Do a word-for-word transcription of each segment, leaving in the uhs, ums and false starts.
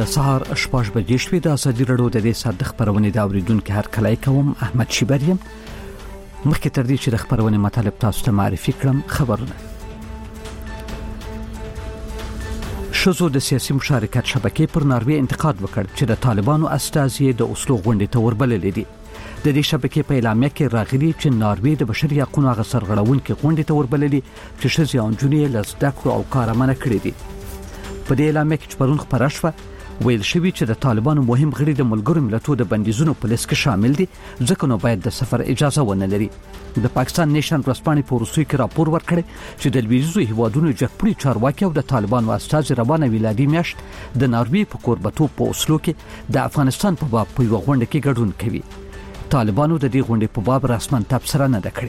د سهار شپږ بجې شوې. د ازادي راډیو د دې ساعت د خبرونې د اوریدونکو هر کله کوم احمد شیبریم. مخکې تر دې چې د خبرونې مطالب تاسو ته معرفي کړم، خبرونه شزو د سیاسي مشارکت شبکې پر ناروې انتقاد وکړ چې د طالبانو استازي د اوسلو غونډې ته وربللې دي. د دې شبکې په اعلامیه کې راغلي چې ناروې د بشري حقوقو غ سرغړونکو غونډې ته وربللې چې ښځې او نجونې له زده کړو او کار منع کړې دي. په دې اعلامیه کې چې پرون خبره شوه ویل شوی چې د طالبانو مهم غړي د ملګرو ملتونو د بندیزونو په لیست کې شامل دي، ځکه نو باید د سفر اجازه ونه لري. د پاکستان نیشن ورځپاڼې په روسي کې راپور ورکړی چې د لویدیځو هیوادونو جګپړي چارواکي او د طالبانو استازي روانه ویلادي میاشت د ناروې په کوربتو په اوسلو کې د افغانستان په باب په یو غونډه کې ګډون کوي. طالبانو د دې غونډې په باب رسمن تبصره نه کړې.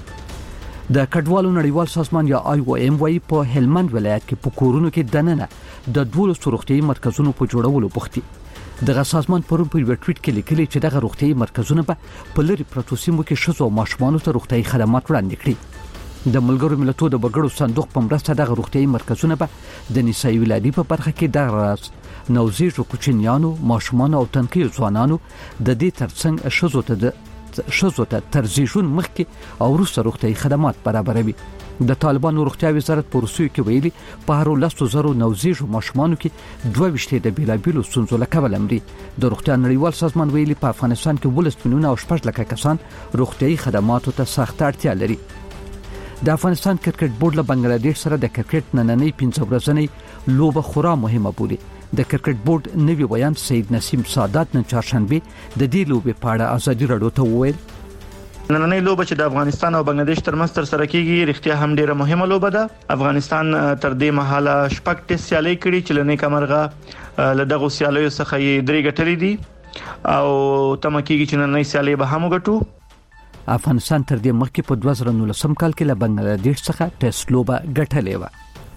د کډوالو نړیوال سازمان یا آی او ایم وايي په هلمند ولایت کې په کورونو کې دننه د دوه روغتیايي مرکزونو په جوړولو بوختي. دغه سازمان پرون په یو ټویټ کې لیکلي چې دغه روغتیايي مرکزونه به په لری پروتو سیمو کې شذو ماشومان ته روغتیايي خدمات وړاندې کړي. د ملګرو ملتونو د بګړو صندوق په مرسته دغه روغتیايي مرکزونه به د نسایي ولادي په برخه کې د راز نوزیږو کوچنیانو ماشومان او تنکي ځوانانو د دې ترڅنګ شذو ته د شذو ته ترزیجون مخکې او وروسته روغتیايي خدمات برابروي. د طالبانو روغتیا وزارت په روسیې کې ویلي په هر لسو زرو نوزیږو ماشومانو کې دوه ویشت د بیلابیلو ستونزو له کبله مري. د روغتیا نړیوال سازمان ویلي په افغانستان کې ولس میلیونه او شپږ لکه کسان روغتیايي خدماتو ته سخت اړتیا لري. د افغانستان کرکټ بورډ له بنگلاديش سره د کرکټ نننۍ پنځه ورځنۍ لوبه خورا مهمه بولي. د کرکټ بورډ نوی ویان سید نسیم سادات نن چهارشنبه د دې لوبې په اړه ازادي راډیو ته وویل نننۍ لوبه چې د افغانستان او بنگلاديش ترمنځ تر سره کیږي رښتیا هم ډیره مهمه لوبه ده. افغانستان تر دې مهاله شپږ ټیسټ سیالۍ کړي چې لنې کمرغه له دغه سیالیو څخه یې درې ګټلې دي او تم کېږي چې نننۍ سیالۍ به هم وګټو. افغانستان تر دې مخکې په دوه زره نولسم کال کې له بنگلاديش څخه ټیسټ لوبه ګټلې و.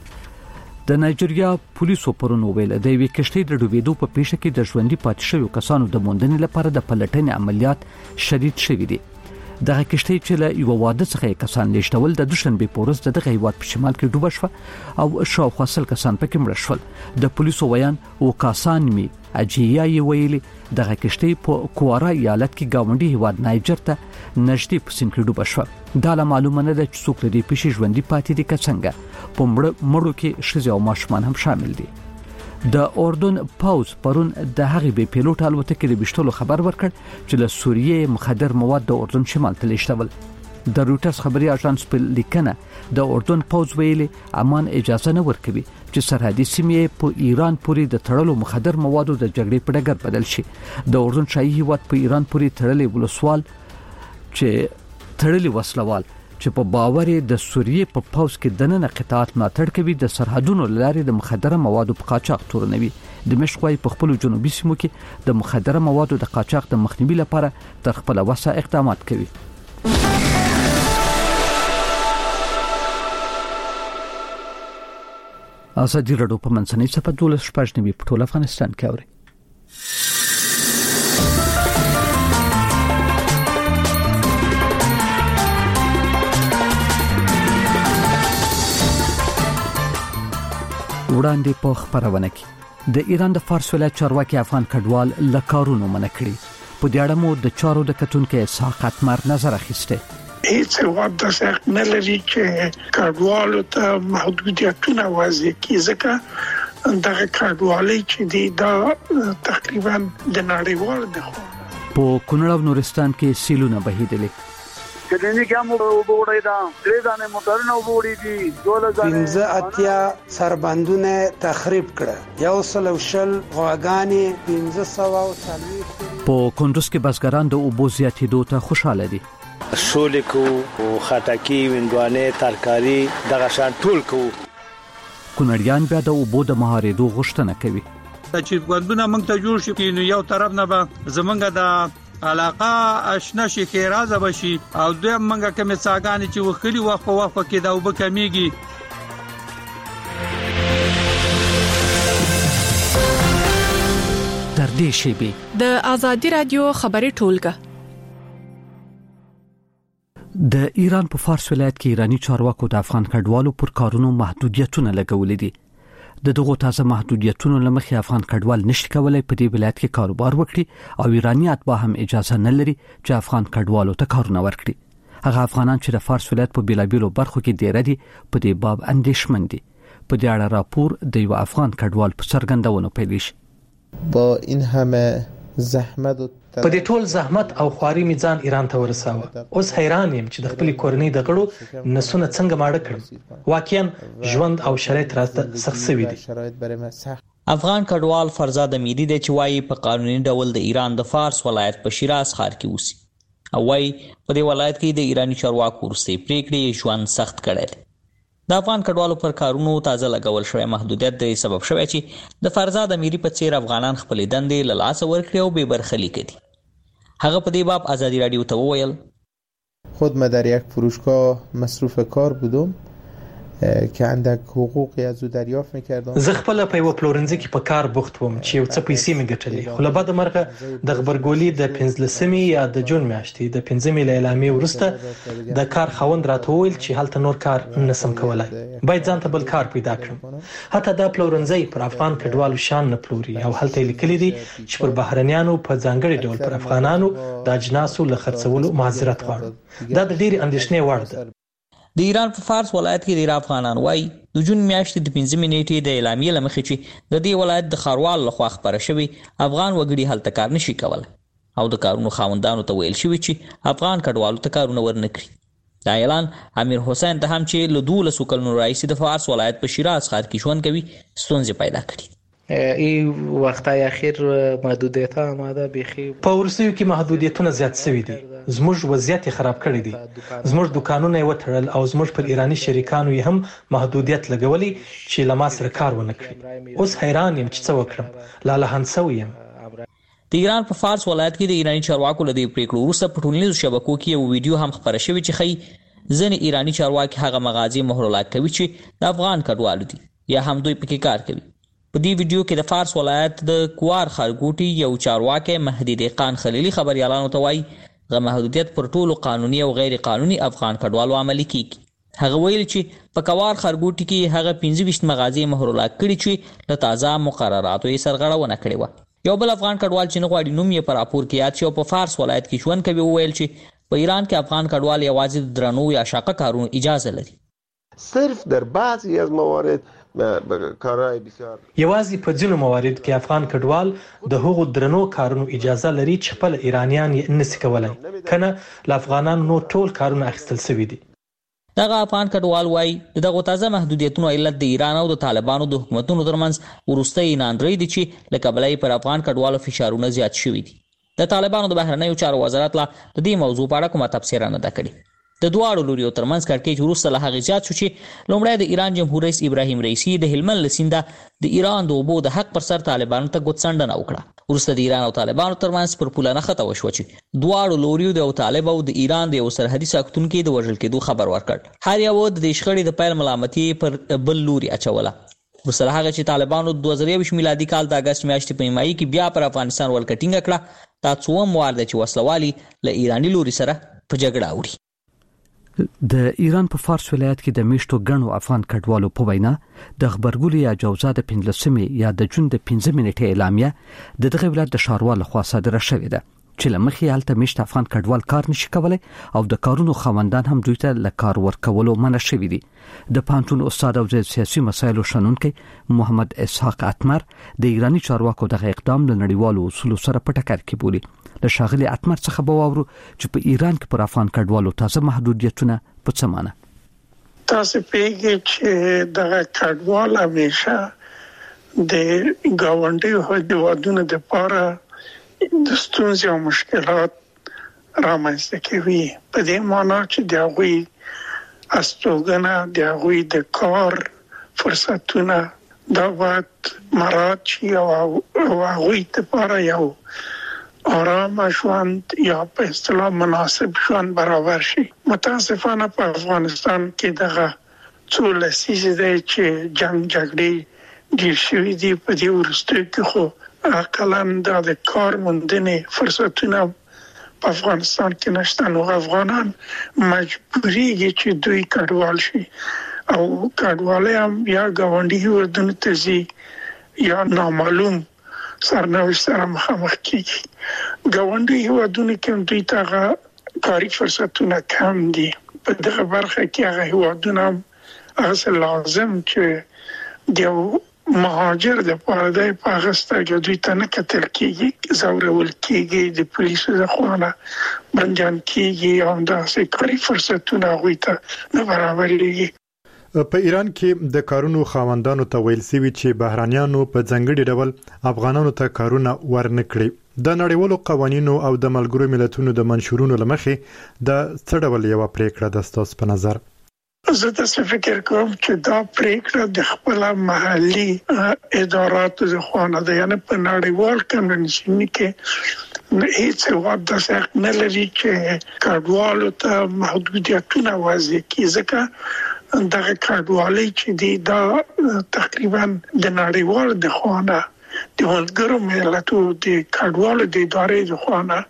د نایجیریا پولیسو پرون ویل د یوې کشتۍ د ډوبېدو په پیښه کې د ژوندۍ پاتې شویو کسانو د موندنې لپاره د پلټنې عملیات شدید شوي دي. دغه کشتۍ چې له یو واده څخه کسان لیږدول د دوشنبه په ورځ د دغه هیواد په شمال کې ډوبه شوه او شاوخوا سل کسان پکې مړه شول. د پولیسو ویان او کاسان می اجیای ویلي دغه کشتۍ په کوارا ایالت کې گاونډي هیواد نایجر ته نږدې په سیند کې ډوبه شوه. دا معلومه نه ده چې څوک لري پېښې ژوندۍ پاتې دي که څنګه. په مړو کې ښځې او ماشومان هم شامل دي. د اردن پاوز پرون د هغې بې پیلوټ الوتکې د وشتلو خبر ورکړ چې له سوریې مخدر مواد د اردن شمال ته لیږدول. د روټرز خبري اژانس په لیکنه د اردن پاوز ویلي امان اجازه نه ورکوي چې سرحدي سیمې په ایران پورې د تړلو مخدر موادو د جګړې په ډګر بدل شي. د اردن شاهي هیواد په ایران پورې تړلې ولسوال چې تړلې وسلوال چې په باور د سوریې په پاوز کې دننه قطاعت ملاتړ کوي د سرحدونو لارې د مخدره موادو په قاچاق تورنوي. دمشق وايي په خپل جنوبي سیمو کې د مخدره موادو د قاچاق د مخنیوي لپاره تر خپل وسه اقدامات کوي. ازادي راډیو په منځنۍ صفحه دولس شپږ نوي په ټول افغانستان کې اوري. وړاندې په خبرونه کې د ایران د فارس ولایت چارواکي افغان کډوال لکارونو منع کړي. په دې اړه مو د چارو د کتونکو ساقط مر نظر اخیسته. هیڅ وخت د څنګه نه لري چې کډوالو ته محدودیتونه وضع کړي، ځکه دغه کډوالۍ چې دی دا تقریبا د نړیوال د خو په کونړ او نورستان کې سیلونه بهیدلې. کله کوم وګورئ دا درې ځانه موټرونه وګورئ دي دوله ځانه پنځه اتیا سربندونه تخریب کړه، یو سل وشل غواګانی پنځه سو او څلويخ. په کندوز کې بزګران د اوبو زیاتېدو ته خوشاله دي. شولې کو او خټکی وندوانه ترکاری دغه شان ټول کو. کونړیان بیا د اوبو د مهارېدو غوښتنه کوي. چې ګوندونه موږ ته جوړ شي نو یو طرف نه به زمونږ د علاقه آشنا شي خیراز بشي او دوی منګه کوم څاګانی چې وخلی وخت په وخت کې دا وب کمیږي. تر دې شی به د ازادي رادیو خبري ټولګه د ایران په فارس ولایت کې ایرانی چارواکو د افغان کډوالو پر کارونو محدودیتونه لګولې دي. د دغو تازه محدودیتونو لمخې افغان کډوال نشي کولای په دې ولایت کې کاروبار وکړي او ایرانی اتباع هم اجازه نه لري چې افغان کډوالو ته کارونه ورکړي. هغه افغانان چې د فارس ولایت په بیلابیلو برخو کې ډیر دي په دې باب اندېښمن دي. په دې اړه راپور د یو افغان کډوال په څرګندونو پیل شي. با این همه زحمت و په دې ټول زحمت او خواري می ځان ایران ته ورساوه. اوس حیران یم چې د خپل کورنۍ د غړو نسونه څنګه ماړه کړم. واقعا ژوند او شرایط راته سخت شوي دي. افغان کډوال فرزاد امیری د چوي په قانوني ډول د ایران د فارس ولایت په شیراز ښار کې اوسي او وايي په دې ولایت کې د ایرانی چارواکو ورسته پریکړې ژوند سخت کړل. د افغان کډوالو پر کارونو تازه لګول شوی محدودیت د سبب شوی چې د فرزاد امیری په څیر افغانان خپل دندې له لاسه ورکړي او بې برخلیک دي. هغه په دې باب آزادی رادیو ته وویل خود ما در یک فروشگاه مصروف کار بودم که اندک حقوقی از او دریافت می‌کردم. زه خپل په یو پلورنځي کې په کار بوخت وم چې یو څه پیسې مې ګټلې، خو له بده مرغه د خبرګولي د پنځلسمې یا د جون میاشتې د پنځمې له اعلامیې وروسته د کار خاوند راته وویل چې هلته نور کار نسم کولای، باید ځان ته بل کار پیدا کړم. حتی دا پلورنځي پر افغان کډوالو شان نه پلوري او هلته لیکلي دي چې پر بهرنیانو په ځانګړي ډول پر افغانانو د اجناسو له خرڅولو معذرت غواړو. دا د ډېرې اندېښنې وړ ده. د ایران په فارس ولایت کې ډیر افغانان وایي د جون میاشتې د پنځمې نیټې د اعلامیې له مخې چې د دې ولایت د ښاروال لخوا خپاره شوي افغان وګړي هلته کار نشي کولی او د کارونو خاوندانو ته ویل شوي چې افغان کډوالو ته کارونه ورنه کړي. دا اعلان امیر حسین ته هم چې له دولسو کلونو راهیسې د فارس ولایت په شیراز ښار کې ژوند کوي ستونزې پیدا کړي. ای وختای اخیر محدودیت‌ها آماده بيخي په ورسیو کې محدودیتونه زیات شوي دي. زموږ وضعیت خراب کړی دی. زموږ دکانونه یې وتړل او زموږ پر ایرانی شریکانو یې هم محدودیت لګولي چې له ما سره کار ونه کړي. اوس حیران یم چې څه وکړم. لاله هنسو یم. د ایران په فارس ولایت کې د ایرانی چارواکو له دې پریکړو وروسته په ټولنیزو شبکو کې یو ویډیو هم خپره شوی چې ښیي ځینې ایرانی چارواکي هغه مغازې مهرلاک کوي چې د افغان کډوالو دي یا هم دوی پکې کار کوي. په دې ویډیو کې د فارس ولایت د کوار خارګوټي یو چارواکي مهدي دهقان خلیلي خبريالانو ته وایي غو محدودیت پر ټولو قانوني او غیر قانوني افغان کډوالو عملي کیږي. هغه ویل چې په کوار خارګوټي کې هغه پنځه ویشت مغازې مهرلاک کړي چې د تازه مقرراتو یې سرغړونه کړې و. یو بل افغان کډوال چې نه غواړي نوم یې پر راپور کې یاد شي او په فارس ولایت کې ژوند کوي وویل چې په ایران کې افغان کډوال یوازې د درنو یا شاقه کارونو اجازه لري. صرف در بعضی از موارد کارهای بسیار یوازې په ځینو موارد کې افغان کډوال د هغو درنو کارونو اجازه لري چې خپل ایرانیان یې نشي کولای، کنه له افغانانو نور ټول کارونه اخیستل شوي دي. دغه افغان کډوال وایي دغه تازه محدودیتونو علت د ایران او د طالبانو د حکومتونو ترمنځ وروستۍ ناندرۍ دي چې له کبله یې پر افغان کډوالو فشارونه زیات شوي دي. د طالبانو د بهرنیو چارو وزارت لا د دې موضوع په اړه کومه تبصره نه ده کړې. د دواړو لوريو ترمنځ کړکېچ وروسته له هغې زیات شو چې لومړی د ایران جمهور رئیس ابراهیم رئیسي د هلمند له سینده د ایران د اوبو د حق پر سر طالبانو ته ګوتڅنډنه وکړه. وروسته د ایران او طالبانو ترمنځ پر پوله نښته وشوه چې دواړو لوريو د یو طالب او د ایران د یو سرحدي ساکتونکي د وژل کېدو خبر ورکړ. هر یو د دې شخړې د پیل ملامتي پر بل لوري اچوله. وروسته هغه چې طالبانو د دوه زره یوویشت میلادي کال د اگست میاشتې په نیمایي کې بیا پر افغانستان ولکټینګ کړه. دا څوم وار ده چې وسلوالي له ایرانی لوري سره په جګړه وړي. د ایران په فارس ولایت کې د میشتو غنو افغان کډوالو په وینا د خبرګولي یا جوزا د پنځلسمې یا د جون د پنځمې نیټې اعلامیه د دغه ولایت د ښاروال لخوا صادره شوې ده چې لمخې هلته میشت افغان کډوال کار نشي کولای او د کارونو خاوندان هم دوی ته له کار ورکولو منع شوي دي. د پانتون استاد او سیاسي مسایلو شنونکي محمد اسحاق اتمر د ایرانی چارواکو دغه اقدام له نړیوالو اصولو سره په ټکر کې بولي. له شاغلي اتمر څخه به واورو چې په ایران کې پر افغان کډوالو تازه محدودیتونه په څه معنی. تاسو پیږئ چې دغه کډوال همیشه د ګاونډي هیوادونو د لپاره د ستونزې او مشکلات رامنځته کوي. په دې معنی چې د هغوی استوګنه د هغوی د کار فرصتونه دا باید مراعات شي او هغوی لپاره یو آرام ژوند یا په اصطلاح مناسب ژوند برابر شي. متاسفانه په افغانستان کې دغه څو لسیزې دی چې جنگ جګړې ډېر شوي دي. په دې وروستیو کې خو اقلاً دا د کار موندنې فرصتونه په افغانستان کې نشته، نو افغانان مجبوریږي چې دوی کډوال شي او کډوالۍ هم یا ګاونډي هیوادونو ته ځي یا نامعلوم سرنوشت سره مخامخ کیږي. ګاونډي هیوادونو کې دوی ته کاري فرصتونه کم دي. په دغه برخه کې هغه هیوادونه هغه لازم چې د مهاجر د پاره په غسته کې دوی ته نه کتل کیږي، زورول کیږي، د پولیسو د خوانه بنديان کیږي او داسې کاري فرصتونه غوي ته نه برابرېږي. په ایران کې د کارونو خاوندانو ته ویل سوي چې بهرانيانو په ځنګړي ډول افغانانو ته کارونه ورنکړي. د نړیوالو قوانینو او د ملګرو ملتونو د منشورونو لمخې د څه ډول یو پریکړه د تاسو په نظر؟ زه تاسو فکر کوم چې دا پریکړه د خپل محلي اداراتو ځخونه ده، یعنی په نړیوال کنونشن کې هیڅ وخت د څه نه لري چې کډوالو ته محدودیتونه وضع کړي، ځکه دغه کډوالۍ چې دی دا تقریبا د نړیوال د خوانه د ملګرو ملتونو د کډوالو د ادارې ځخونه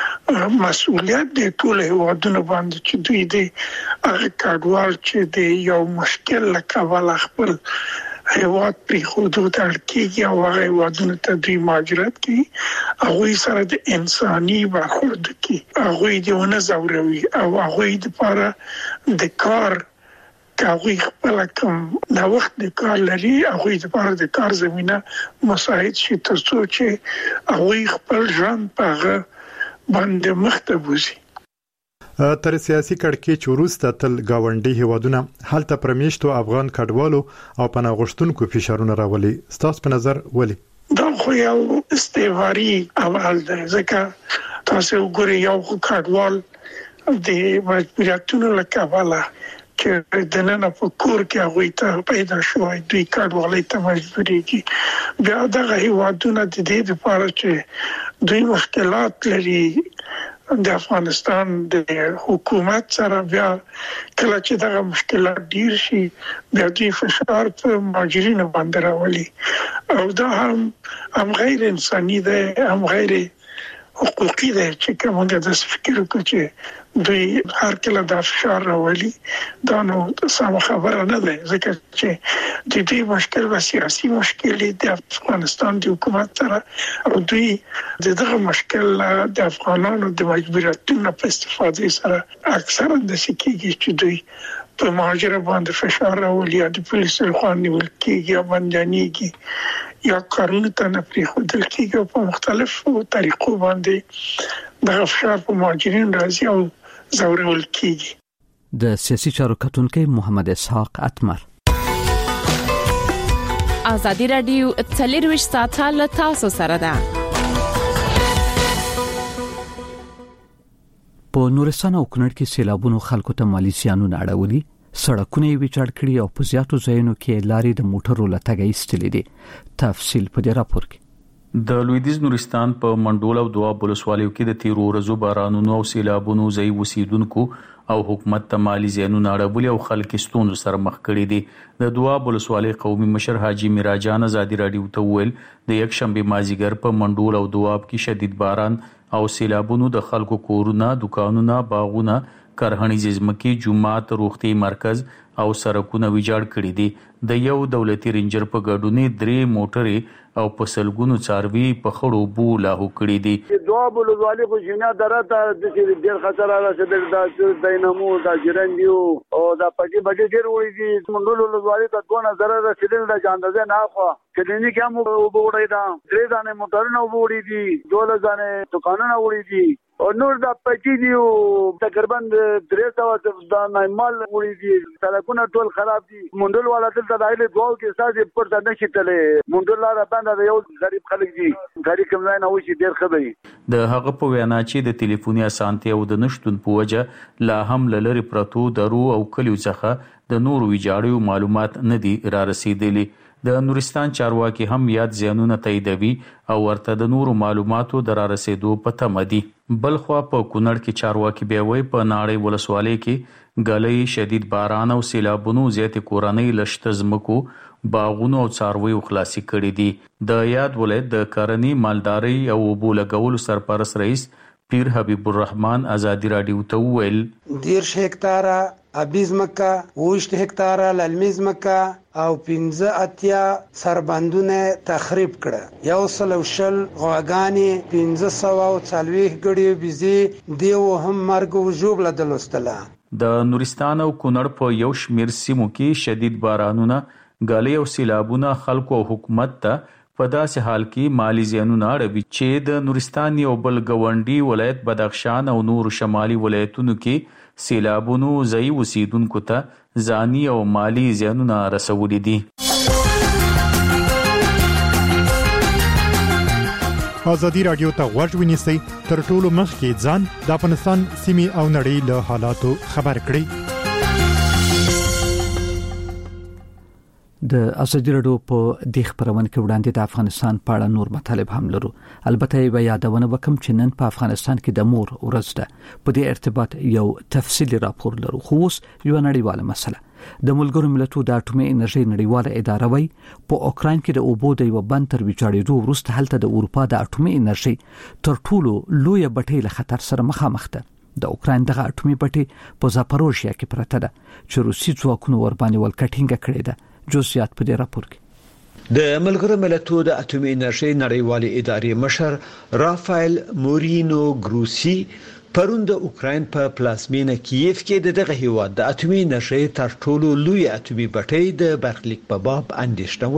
مسؤلیت د ټول هیوادونو باندې چې دوی د هغه کډوال چې د یو مشکل لکه خپل هیواد پری خودو ترکیه او هغه هیوادونو ته دوی مهاجرت کوي، هغه سره د انساني برخورد کوي، هغه دیونه زوروي او هغه د لپاره د کار کاوی خپل کوم دا وخت د کار لري، هغه د لپاره د کار زمينه مساعد شي ترڅو چې هغه خپل ژوند په باندې مختبوزي. تر سیاسي کړکېچ وروسته تل گاونډي هیوادونه هلته پرمیشتو افغان کډوالو او پناه غوښتونکو فشارونه راولي. ستاسو په نظر ولې؟ دا خو یو استعماري عمل دی، ځکه تاسو وګورئ یو کډوال د مجبوریتونو له کبله چې د نن په کور کې هغه ته پیدا شوی دوی کډوالۍ ته مجبورېږي. بیا دغه هیوادونه د دې لپاره چې دوی مشکلات لري د افغانستان د حکومت سره، بیا کله چې دغه مشکلات ډیر شي بیا دوی فشار په مهاجرینو باندې راولي او دا هم هم غیر انساني دی، هم غیر حقوقي دی چې کومه د فکر وکړي چې دوی هر کله د فشار راولي. دا نو سم خبره نه ده، ځکه چې د دې مشکل و سیاسي مشکل د افغانستان د حکومت سره او دوی دغه مشکل د افغانانو د مجبوریتونو په استفاده سره اکثرا د سکیږي چې دوی په مهاجر باندې فشار راولي، د پولیسو لخوا نیول کېږي یا بنديانېږي یا کارونه ته نه پرېښودل کېږي او په مختلفو طریقو باندې د فشار په مهاجرین راځي او زورول کېږي. د سیاسي چارو کتونکي محمد اسحاق اتمر. ازادي رادیو څلرویشت ساعته له تاسو سره ده. په نورستان او کونړ کې سیلابونو خلکو ته مالی زیانونه اړولي، سړکونه یې ویجاړ کړي او په زیاتو ځایونو کې لارې د موټرو لټګي ایستلې دي. تفصیل په دې راپور کې. د لویدیز نورستان په منډول او دواب ولسوالیو کې د تیرو ورځو بارانونو او سیلابونو ځای وسیدونکو او حکومت ته مالی زیانونه اړولي او خلک ستونزو سره مخ کړي دي. د دواب ولسوالۍ قومي مشر حاجی میراجان ازادي رادیو ته ویل د یک شنبه مازیګر په منډول او دواب کې شدید باران او سیلابونو د خلکو کورونه، دکانونه، باغونه، کرهنیز ځمکې، جومات، روغتي مرکز او سړکونه ویجاړ کړي دي. د یو دولتي رینجر په ګډون درې موټرې او په سلګونو څاروي په خړو بو لاهو کړي دي. دوه بلوزوالي خو جنا درته د ډېر خطر راځي د دینمو د جرندیو او د پټي بټي ډېر وړي دي. منډول بلوزوالي ته دوه نظر رسیدل د جاندزه نه خو کلینیک هم وګورئ دا درې ځانه موټرونه وړي دي، دوه ځانه دکانونه وړي دي او نور د پټي دی تقریبا درې سو د نایمال وړي دي. سړکونه ټول خراب دي. منډول والا دلته دایله دوه کې ساده پر ځنه شتلې منډول لاره باندې یو غریب خلک دي، غریب کوم نه وشي ډیر خبري. د هغه په وینا چې د ټلیفوني اسانتیا او د نشټون په وجه لا هم لری پرتو درو او کلیو څخه د نورو ویجاړیو معلومات نه دي را رسیدلي. د نورستان چارواکي هم یاد زیانونه تاییدوي او ورته د نورو معلوماتو در رسیدو په تمه دي. بلخوا په کونړ کې چارواکي بیا وایي په ناړۍ ولسوالۍ کې غلې شدید باران او سیلابونو زیات کورنۍ لشت زمکو، باغونو او څارویو خلاصي کړي دي. د یاد ولایت د کرنی، مالداري او اوبو لګولو سرپرست رئیس پیر حبیب الرحمن ازادي رادیو ته ویل دیر هکتاره ابي ځمکه، اووه هکتاره للمي ځمکه او پنځه اتیا سربندونه تخریب کړه. یو سل او شل غواګانې، پنځه سوه او څلوېښت ګړي بيزي دیو هم مرګ او ژوبله دلوستله. د نورستان او کونړ په یو شمیر سیمو کې شدید بارانونه، ګالۍ او سیلابونه خلکو او حکومت ته په داسې حال کې مالی زیانونه اړوي چې د نورستان یو بل ګاونډي ولایت بدخشان او نور شمالي ولایتونو کې سیلابونو ځایي اوسیدونکو ته ځاني او مالی زیانونه رسولي دي. ازادي راډیو ته غوږ ونیسئ، تر ټولو مخکې ځان د افغانستان سیمې او نړۍ له حالاتو خبر کړئ. د ازادي راډیو په دې خبرونه کې وړاندې د افغانستان په اړه نور مطالب هم لرو. البته یې یادونه وکم چې نن په افغانستان کې د مور ورځ ده. په دې ارتباط یو تفصیلی راپور لرو. خو اوس یو نړیواله مسله. د ملګرو ملتونو د اټومي انرژي نړیواله اداره وایي په اوکراین کې د اوبو د یو بند تر ویجاړېدو وروسته هلته د اروپا د اټومي انرژي تر ټولو لوی بټۍ له خطر سره مخامخ ده. د اوکراین دغه اټومي بټۍ په زاپاروژیا کې پرته ده چې روسي ځواکونو ور باندې ولکټینګ کړې ده. جزئیات په دې راپور کې د ملګرو ملتونو د اټومي انرژي نړیوالې ادارې مشر رافایل مورینو ګروسی پرون د اوکراین په پلازمینه کیف کې دغه هیواد د اټومي انرژي تر ټولو لوی اټومي بټۍ د برخلیک په باب اندېښنه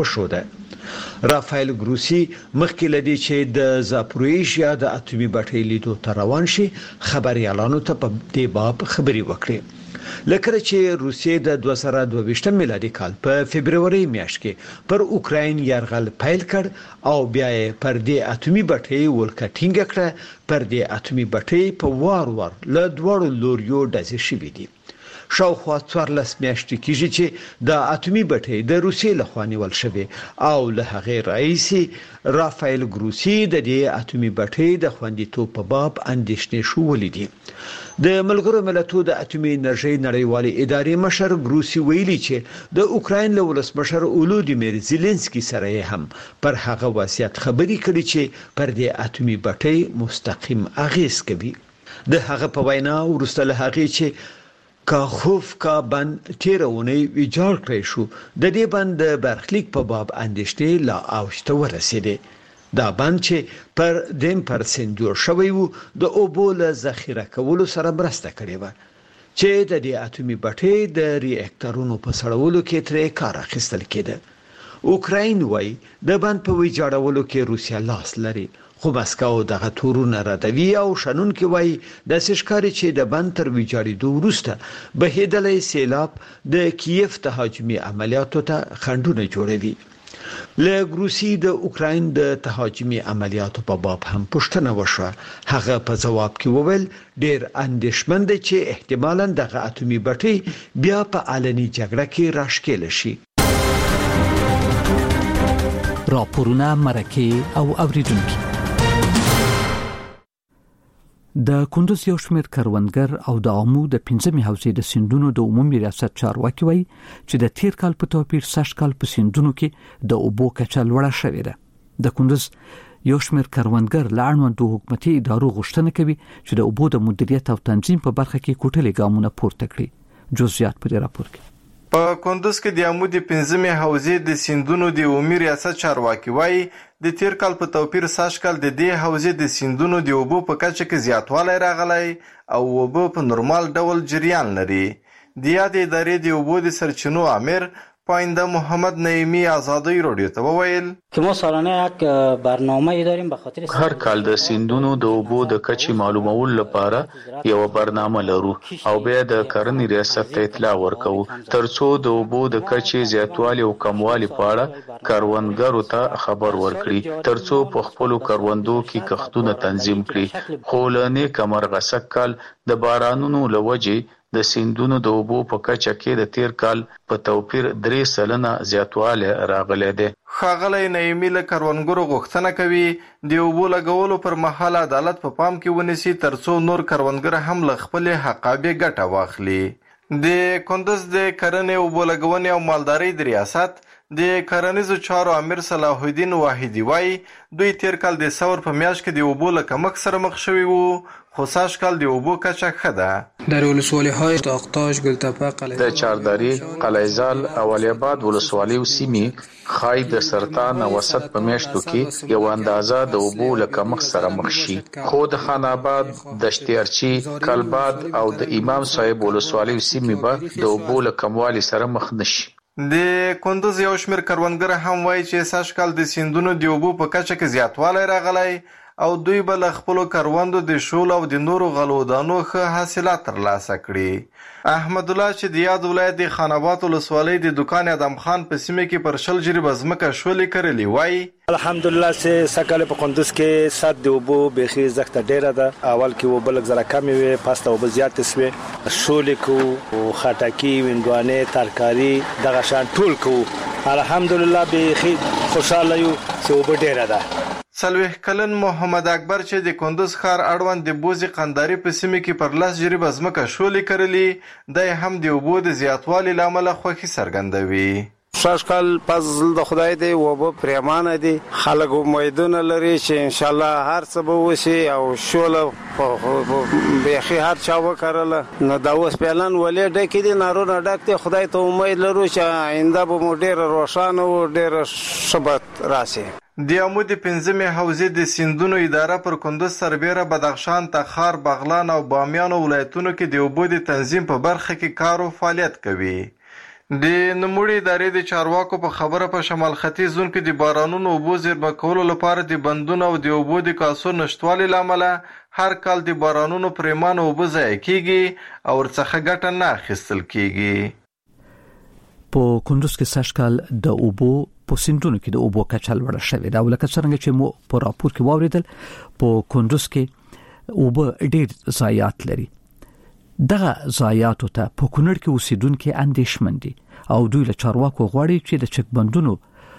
وښوده. رافایل ګروسی مخکې لدی چې د زاپاروژیا د اټومي بټۍ لیدو ته روان شي خبريالانو ته په دې باب خبري وکړي. لکه چې روسیې د دوه زره دوه ویشتم میلادي کال په فبرवरी میاشت کې پر اوکراین یرغل پیل کړ او بیا یې پر دې اټومي بټۍ ولکټینګ کړه. پر دې اټومي بټۍ په وار وار له دوړو لوریو ډزې شوې دي. شاوخوا څوارلس میاشتې کېږي چې د اټومي بټۍ د روسیې لخوا نیول شوې او له هغې راهیسې رافایل ګروسی د دې اټومي بټۍ د خوندیتوب په باب اندېښنې شولې دي. د ملګرو ملتونو د اټومي انرژي نړیوالې ادارې مشر ګروسی ویلي چې د اوکراین له ولسمشر اولودیمیر زيلنسکي سره هم پر هغه وضعیت خبري کړي چې پر دې اټومي بټۍ مستقیم اغیز کوي. د هغه په وینا ورسته له هغه چې کاخوفکا بند تیرونی ویجاړ کړی شو، د دې بند د برخلیک په باب اندېښنې لا اوجته ورسېده. دا بند چې پر دیم پرسنټ جوړ شوی وو د اوبو له ذخیره کولو سره مرسته کړې و چې د دې اټومي بټۍ د ریاکټورونو په سړولو کې ترې کار اخیستل کېده. اوکراین وايي د بند په ویجاړولو کې روسیا لاس لري، خو مسکو دغه تورونه ردوي او شنن کې وايي د سشکاري چې د بند تر ویجاړېدو وروسته بهیدلې سیلاب د کیف تهاجمي عملیاتو ته خنډونه جوړوي. له روسي د اوکراین د تهاجمي عملیاتو په باب هم پوښتنه وشوه. هغه په جواب کې وویل ډېر اندېښمن دي چې احتمالاً دغه اټومي بټۍ بیا په علني جګړه کې راښکېل شي. راپورونه مرکه او اوریدونکو. د کندوز یو شمېر کروندګر او د عامو د پنځمې حوزې د سیندونو د عمومي ریاست چارواکي وایي چې د تیر کال په توپیر سږ کال په سیندونو کې د اوبو کچه لوړه شوې ده. د کندوز یو شمېر کروندګر له اړوندو حکومتي ادارو غوښتنه کوي چې د اوبو د مدیریت او تنظیم په برخه کې کوټلې ګامونه پورته کړي. جزئیات په دې راپور کې. په کندوز کې د عمو د پنځمې حوزې د سیندونو د عمومي ریاست چارواکي وایي د تیر کال په توپیر سږ کال د دې حوزې د سیندونو د اوبو په کچه کې زیاتوالی راغلی او اوبه په نورمال ډول جریان لري. د یادې ادارې د اوبو د سرچینو امیر پاینده محمد نعیمی آزادی رادیو ته وویل که ما سالانه یک برنامه داریم به خاطر هر کال د سیندونو د اوبو د کچې معلومول لپاره یو برنامه لرو او بیا د کرنې ریاست ته اطلاع ورکوو ترڅو د اوبو د کچې زیاتوالی او کموالی په اړه کروندګرو ته خبر ورکړي ترڅو په خپل کروندو کې کښتونه تنظیم کړي. خو له نیکه مرغه سږ کال د بارانونو له وجې د سیندونو د اوبو په کچه کې د تیر کال په توپیر درې سلنه زیاتوالی راغلی دی. ښاغلی نعیمي له کروندګرو غوښتنه کوي د اوبو لګولو پر مهال عدالت په پام کې ونیسي ترڅو نور کروندګر هم له خپلې حقابې ګټه واخلي. د کندوز د کرنې، اوبو لګونې او مالدارۍ د ریاست د کرنیزو چارو امیر صلاح الدین واحدی وای دوی تیر کال د ثور په میاشت کې د اوبو له کمښت سره مخ شوي وو خو سږ کال د اوبو کچه ښه ده. در ولسوالی‌های تاقتاش، گلتپه، د چارداری، قلعه‌زال او ولی‌آباد ولسوالۍ او سیمې ښایي د سرطان او وسط په میاشتو کې یو اندازه د اوبو له کمښت سره مخ شي، خو د خان آباد، دشت ارچي، کلباد او د امام صاحب ولسوالۍ او سیمې به د اوبو له کموالي سره مخ نشي. د کندوز یو شمېر کروندګر هم وایي چې سږ کال د سیندونو د اوبو په کچه کې زیاتوالی راغلی او دوی به له خپلو کروندو د شول او د نورو غلو دانو ښه حاصلات ترلاسه کړي. احمد الله چې د یاد ولایت د خان آباد ولسوالۍ د دکان ادم خان په سیمه کې پر شل جریبه ځمکه شولې کرلې وایي الحمدلله چې سکهال په کندوز کې سات د اوبو بخي زخته ډیره ده. اول کې وبل زره کم وي، پاسته وب زیات سوي، شولې کو او خټکی وینډوانه ترکاری دغه شان ټول کو. الحمدلله بخي خوشاله یو چې وب ډیره ده. سلوه کلن محمد اکبر چې د کندوز ښار اړوند د بوزي قنداري په سیمه کې پر لاس جریبه ځمکه شولې کرلې د هم د اوبو د زیاتوالي لامل خوښي څرګندوي. سږ کال فضل د خدای دی وبو پریمانه دي، خلک امیدونه لري چې ان شاء الله هر څه به وشي او شوله بيخي هر چا وکړله نو دا اوس پلان ولې ډکې دي نارونه ډک دي. خدای ته امید لرو چې آینده به مو ډېره روښانه او ډېره ثبات راشي. د عمود پنځمې حوزې د سیندونو اداره پر کندوز، سربیره، بدخشان، تخار، بغلان او بامیان ولایتونو کې د اوبو د تنظیم په برخه کې کار او فعالیت کوي. د نوموړي ادارې د چارواکو په خبره په شمال ختیځ زون کې د بارانونو اوبو زیرمه کولو لپاره د بندونو او د اوبو د کاسو نشټوالي لامل هر کال د بارانونو پریمانه اوبو ضایع کیږي او ورڅخه ګټه نه اخیستل کیږي. په کندوز کې سږ کال د اوبو په سیندونو کې د اوبو کچه لوړه شوې ده او لکه څنګه چې مو په راپور کې واوریدل په کندوز کې اوبه ډېر ضایعات لري. دغه ضایعاتو ته په کونړ کې اوسیدونکو اندېښمن دي او دوی له چارواکو غواړي چې د چک بندونو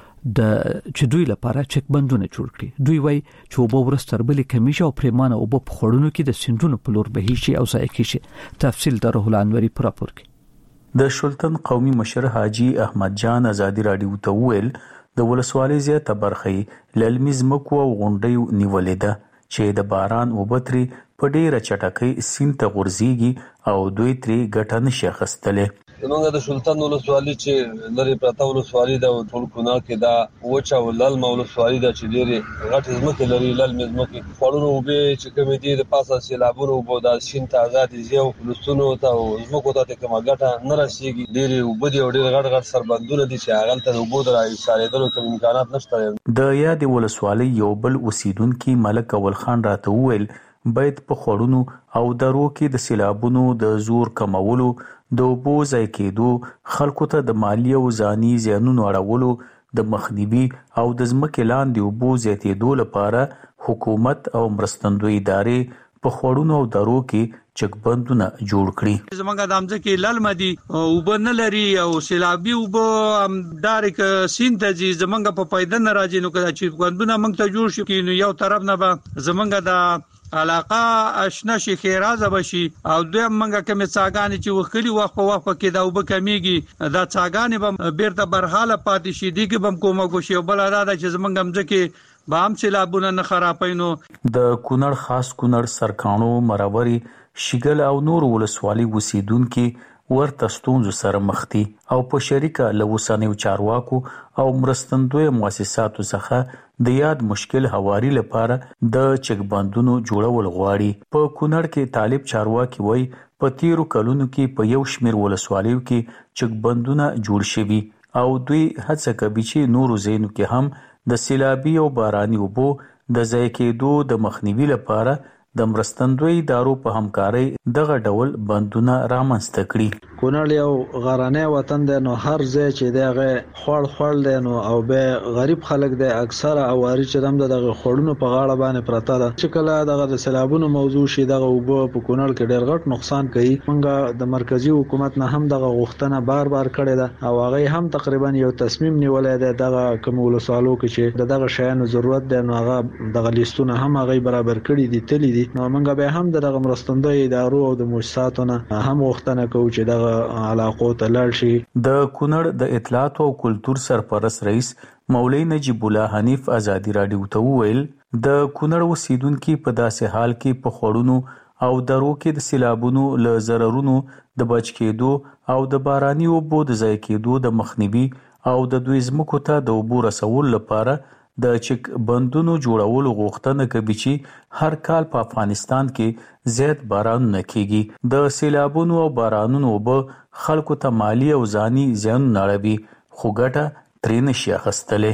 د چې دوی لپاره چک بندونه جوړ کړي. دوی وایي چې اوبه ورستر بلې کمیږي او پریمانه اوبه په خړونو کې د سیندونو په لور بهي شي او ضایع کیږي. تفصیل د روح الانوري په راپور کې. د شلتن قومي مشر حاجی احمد جان ازادي رادیو ته ویل د ولسوالۍ زیاته برخه للمیز مکو او غونډیو نیولې ده چې د باران وبتري په ډیره چټکۍ سیند ته غورځيږي او دوی ترې ګټه نشي اخیستلې. زمونږ د شلتن ولسوالۍ چې لري پرته ولسوالۍ ده ټول کونړ کې دا وچه ولل ولسوالۍ ده چې ډېرې غټې ځمکې لري. للمې ځمکې خړونو اوبه چې کومې دي د پاسه سیلابونو اوبه د سیند ته آزادې ځي او ولسونو ته او ځمکو ته کومه ګټه نه رسېږي. ډېرې اوبه دي او ډېر غټ غټ سربندونه دي چې هغلته د اوبو د راایستارېدلو کوم امکانات نشته. د یادې ولسوالۍ یو بل اوسیدونکي ملک اول خان راته وویل باید په خړونو او درو کې د سیلابونو د زور کمولو، د اوبو ضایع کېدو، خلکو ته د مالی او ځاني زیانونو اړولو، د مخنیوي او د ځمکې لاندې اوبو زیاتېدو لپاره حکومت او مرستندوی ادارې په خړونو او درو کې چک بندونه جوړ کړي. زمونږ د امځکه للم دي او بن لري او سیلابي او ب دارک سیند دي زمونږ په پیدا نه راځي. نو کله چې بندونه موږ ته جوړ شي نو یو طرف نه به زمونږ د علاقه آشنا شي خیرازه بشي او دوی منګه کوم څاګانی چې وکړي وخت په وخت کې دا وب کمیږي دا څاګانی به بیرته برحاله پاتې شي دي کې بم کومه کوشي بل را ده چې زمونږ امځکه بام سیلابونه نه خرابینو. د کونړ خاص کونړ سرکانو مروري شګل او نور ولسوالۍ وسیدونکو ورته ستونزو سره مخ دي او په شریکه لوسانیو چارواکو او مرستندوی مؤسساتو څخه د یاد مشکل حواري لپاره د چک بندونو جوړول غواړي. په کونړ کې طالب چارواکي وای په تیرو کلونو کې په یو شمیر ولسوالیو کې چک بندونه جوړ شوي او دوی هڅه کوي چې نورو ځایونو کې هم د سیلابي او باراني اوبو د ضایع کېدو د مخنیوي لپاره د مرستندوی ادارو په همکارۍ دغه ډول بندونه رامنځته کړي. کونړ یو غرانه وطن دی نو هر ځای چې دغه خړ خړ دی نو او به غریب خلک دی اکثره اواري چې دم دغه خړونو په غاړه باندې پراته ده چې کله دغه د سیلابونو موضوع شي دغه وبو په کونړ کې ډېر غټ نقصان کوي. موږ د مرکزی حکومت نه هم دغه غوښتنه بار بار کړې ده او هغه هم تقریبا یو تصمیم نیولای دی دغه کوم ولسوالو کې چې دغه شیانو ضرورت دی نو هغه دغه لیستونه هم هغه برابر کړی دي تللی دي نو موږ به هم دغه مرستندوی ادارو او د مؤسساتو نه هم غوښتنه کوو چې دغه علاقو ته لاړ شي. د کونړ د اطلاعات او کلتور سرپرست رئیس مولوی نجیب الله حنیف ازادي رادیو ته وویل د کونړ اوسیدونکو په داسې حال کې په خړونو او درو کې د سیلابونو له ضررونو د بچ کېدو او د باراني اوبو د ضایع کېدو د مخنیوي او د دوی ځمکو ته د اوبو رسولو لپاره د چک بندونو جوړولو غوښتنه کوي چې هر کال په افغانستان کې زیات بارانونه کیږي. د سیلابونو او بارانونو اوبه خلکو ته مالی او ځاني زیانونه اړوي خو ګټه ترې نشي اخیستلی.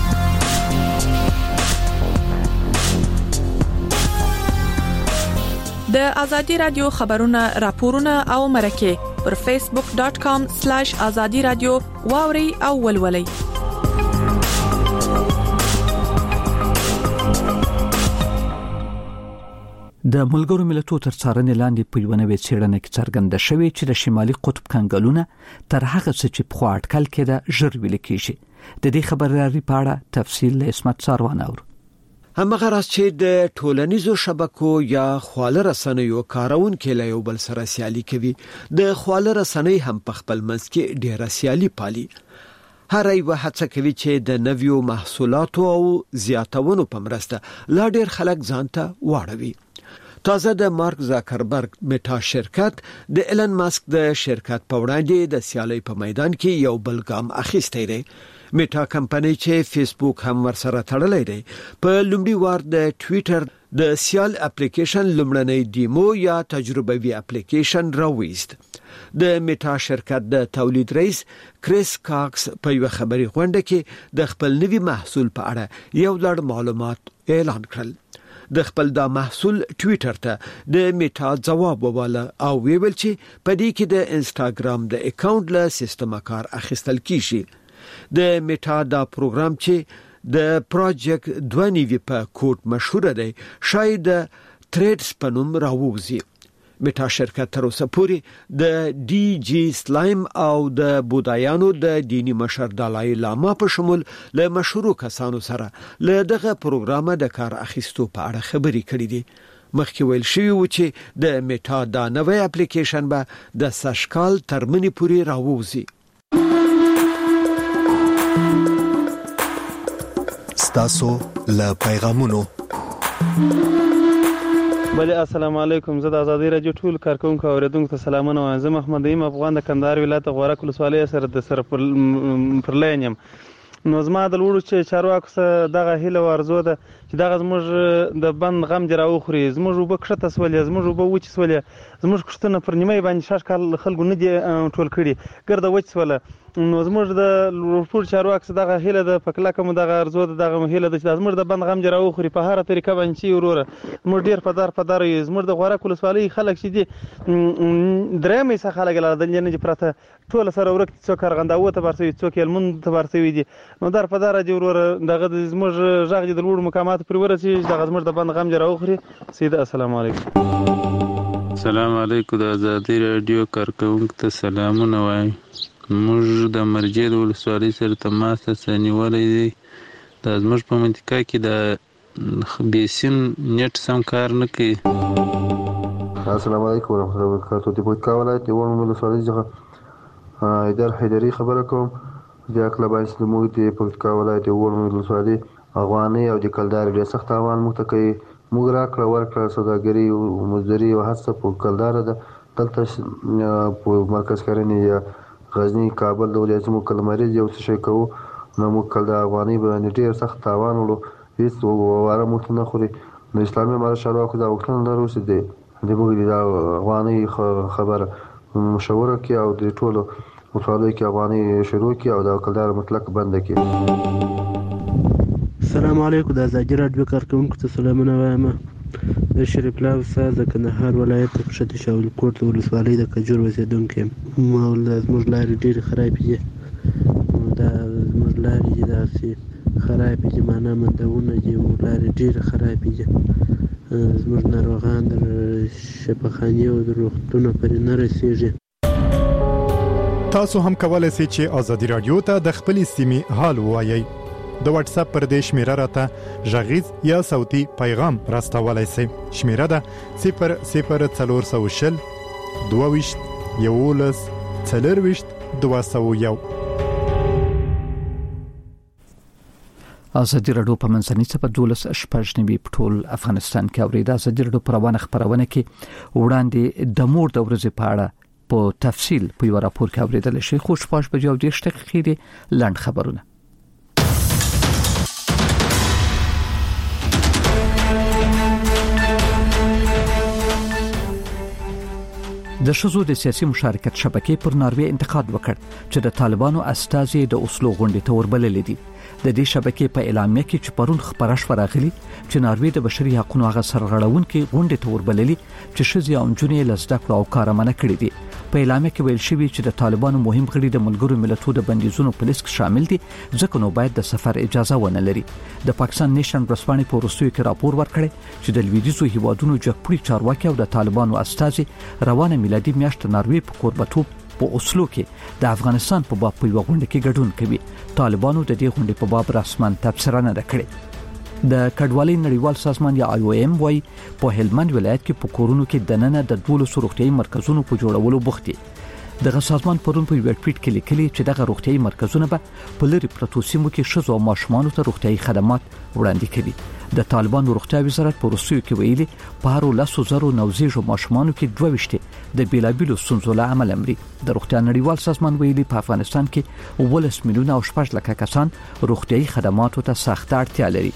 د ازادي رادیو خبرونه راپورونه او مرکه پر فیسبوک ډاٹ کام سلیش ازادي رادیو واوري او ولولي. د ملګرو ملتونو تر څارنې لاندې په یو نوې څېړنه کې څرګنده شوې چې د شمالي قطب کنګلونه تر هغه څه چې په خوا اټکل کېده ژر ویل کېږي. د دې خبرې په اړه تفصیل له اسمت ساروان اورو. همغه راز چې د ټولنیزو شبکو یا خواله رسنیو کارونکو له یو بل سره سیالي کوي، د خواله رسنۍ هم په خپل منځ کې ډېره سیالي پالي. هر یو هڅه کوي چې د نویو محصولاتو او زیاتونو په مرسته لا ډېر خلک ځان ته واړوي. تازه د مارک زاکربرګ میټا شرکت د ایلن ماسک د شرکت په وړاندې د سیالي په میدان کې یو بل ګام اخیستی دی. میټا کمپنۍ چې فیسبوک هم ورسره تړلې دی په لومړي وار د ټوئیټر د سیال اپلیکیشن لومړنی ډیمو یا تجربوي اپلیکیشن راوېست. د میټا شرکت د تولید رئیس کریس کاکس په یو خبري غونډه کې د خپل نوي محصول په اړه یو لړ معلومات اعلان کړل. د خپل دا محصول ټوئیټر ته د میټا جواب وواله او ویل چې په دې کې د انستګرام د اکاونټ له سیستم کار اخیستل کیږي. د میټا دا پروګرام چې د پروجیکټ دوه نیوی په کوډ مشهور دی شاید تریډز په نوم راووزي. میټا شرکت تر اوسه پورې د ډي جی سلایم او د بودایانو د دینی مشر دالای لاما په شمول له مشهور کسانو سره له دغه پروګرام د کار اخیستو په اړه خبري کړې دي. مخکې ویل شوی و چې د میټا دا نوې اپلیکیشن به د سشکال تر منی پورې راووزي. ستاسو له پیغامونو. بله السلام علیکم. زه د ازادي رادیو ټول کارکونکو اوریدونکو ته سلامونه وایم. زه محمد ایم افغان د کندهار ولایت غورک ولسوالۍ سره د سره پر لاین یم. نو زما د لوړو چې چارواکو سره دغه هیله او ارزو ده چې دغه زموږ د بند غم دې راوخوري، زموږ اوبه کښته سولې، زموږ اوبه وچې سولې، زموږ کښتونه پر نیمه باندې شاش کال خلکو نه دي ټول کړي، ګرده وچ سوله. نو زموږ د ټول چارواکو سره دغه هیله ده، په کلکه مو دغه ارزو ده، دغه هیله ده چې زموږ د بند غم دې راوخوري په هره طریقه باندې چې وروره. زموږ ډېر په دار په دار یو، زموږ د غورک ولسوالۍ خلک چې دي درېیمې څخه خلک لا د نه دي پرته ټول سره ورک څوک ارغنداو ته ورسوي، څوک هلمند ته ورسوي دي. نو در په دار دې وروره دغه زموږ غږ دې د لوړو مقاماتو پورې ورسېږي، دغه زموږ د بند غم دې راوخوري. سیده السلام علیکم. السلام علیکم. د ازادي رادیو کارکونکو ته سلامونه وایم. موږ د مرجې د ولسوالۍ سره تماس نیولی دی. دا زموږ په منطقه کې د بیسین نیټ سم کار نه کوي. السلام علیکم ورحمۃ اللہ وبرکاتہ. د پکتیکا ولایت یو ولسوالۍ څخه ایدر حیدري خبره کوم. د اکلا باندې د موږ د پکتیکا ولایت یو ولسوالۍ افغاني او د کلدار ډېر سخت تاوان موږ ته کوي. موږ راکړه ورکړه سوداګري او مزدوري او هڅه په کلدار ده. دلته په مرکز کرنې یا غزنی کابل د ولایت مو کلمریز یو څه شي کوو، نو موږ کله افغاني باندې ډېر سخت تاوان ولو، هیڅ واره موږ نه خوري. د اسلامي امارت چارواکو دا وختونه لرو چې د موږ د افغاني خبره مشوره کې او د ټولو ولسوالیو کې افغاني شروع کې او د کلدار مطلق بند کې. السلام علیکم. د ازادي رادیو کارکونکو ته سلامونه وایم. د شریف الله استاد د کندهار ولایت د کښتې شاول کوټ ولسوالۍ د کجور اوسېدونکی یم. زموږ لارې ډېرې خرابې دي. دا زموږ لارې دي داسې خرابې دي، معنا مندونه دي، لارې ډېرې خرابې دي. زموږ ناروغان د شفاخانې او د روغتونه پرې نه رسېږي. تاسو هم کولای شئ چې ازادي رادیو ته د خپلې سیمې حال ووایئ. د واتس اپ پر دې شمیره راته ژغیز یا صوتي پیغام راستولای شئ. شمیره ده صفر صفر څلور سوه شل دوه ویشت یولس څلور ویشت دوه سوه یو. ازادي راډیو په منځنۍ صفه دولس شپږ نوي په ټول افغانستان کې اوریدا. ازادي راډیو پر روانه خبرونه کې وړاندې د مور د ورځې په اړه په تفصیل په یو راپور کې اوریدل شي. خو شپږ بجې او دېرش دقیقې لاند خبرونه. د شذو د سیاسي مشارکت شبکې پر ناروې انتقاد وکړ چې د طالبانو استازي د اوسلو غونډې ته وربلل دي. د دې شبکې په اعلامیه کې چې پرون خبره شوه راغلي چې ناروې د بشري حقوقو هغه سرغړونکي غونډې ته وربللي چې ښځې او نجونې له زده کړو او کاره منع کړي دي. په اعلامیه کې ویل شوی چې د طالبانو مهم غړي د ملګرو ملتونو د بندیزونو په لیست کې شامل دي ځکه نو باید د سفر اجازه ونه لري. د پاکستان نیشن ورځپاڼې په وروستیو کې راپور ورکړی چې د لویدیځو هیوادونو جګپوړي چارواکي او د طالبانو استازي روانه میلادي میاشت ناروې په کوربتوب په اوسلو کې د افغانستان په باب په یو غونډه کې ګډون کوي. طالبانو د دې غونډې په باب رسمن تبصره نه کړې. د کډوالۍ نړیوال سازمان یا آی او ایم وايي په هلمند ولایت کې په کورونو کې د نننه د دولسو روغتیايي مرکزونو په جوړولو بوخت دي. دغه سازمان پرون په یو ټویټ کې لیکلي چې دغه روغتیايي مرکزونه به په لری پروتو سیمو کې ښځو او ماشومانو ته روغتیايي خدمات وړاندې کوي. د طالبانو روغتیا وزارت په روسیو کې ویلي په هر لاسو زرو نوزیږو ماشومانو کې دوه ویشت د بیلابیلو ستونزو له امله مري. د روغتیا نړیوال سازمان ویلي په افغانستان کې اوولس میلیونه او شپږ لکه کسان روغتیايي خدماتو ته سخت اړتیا لري.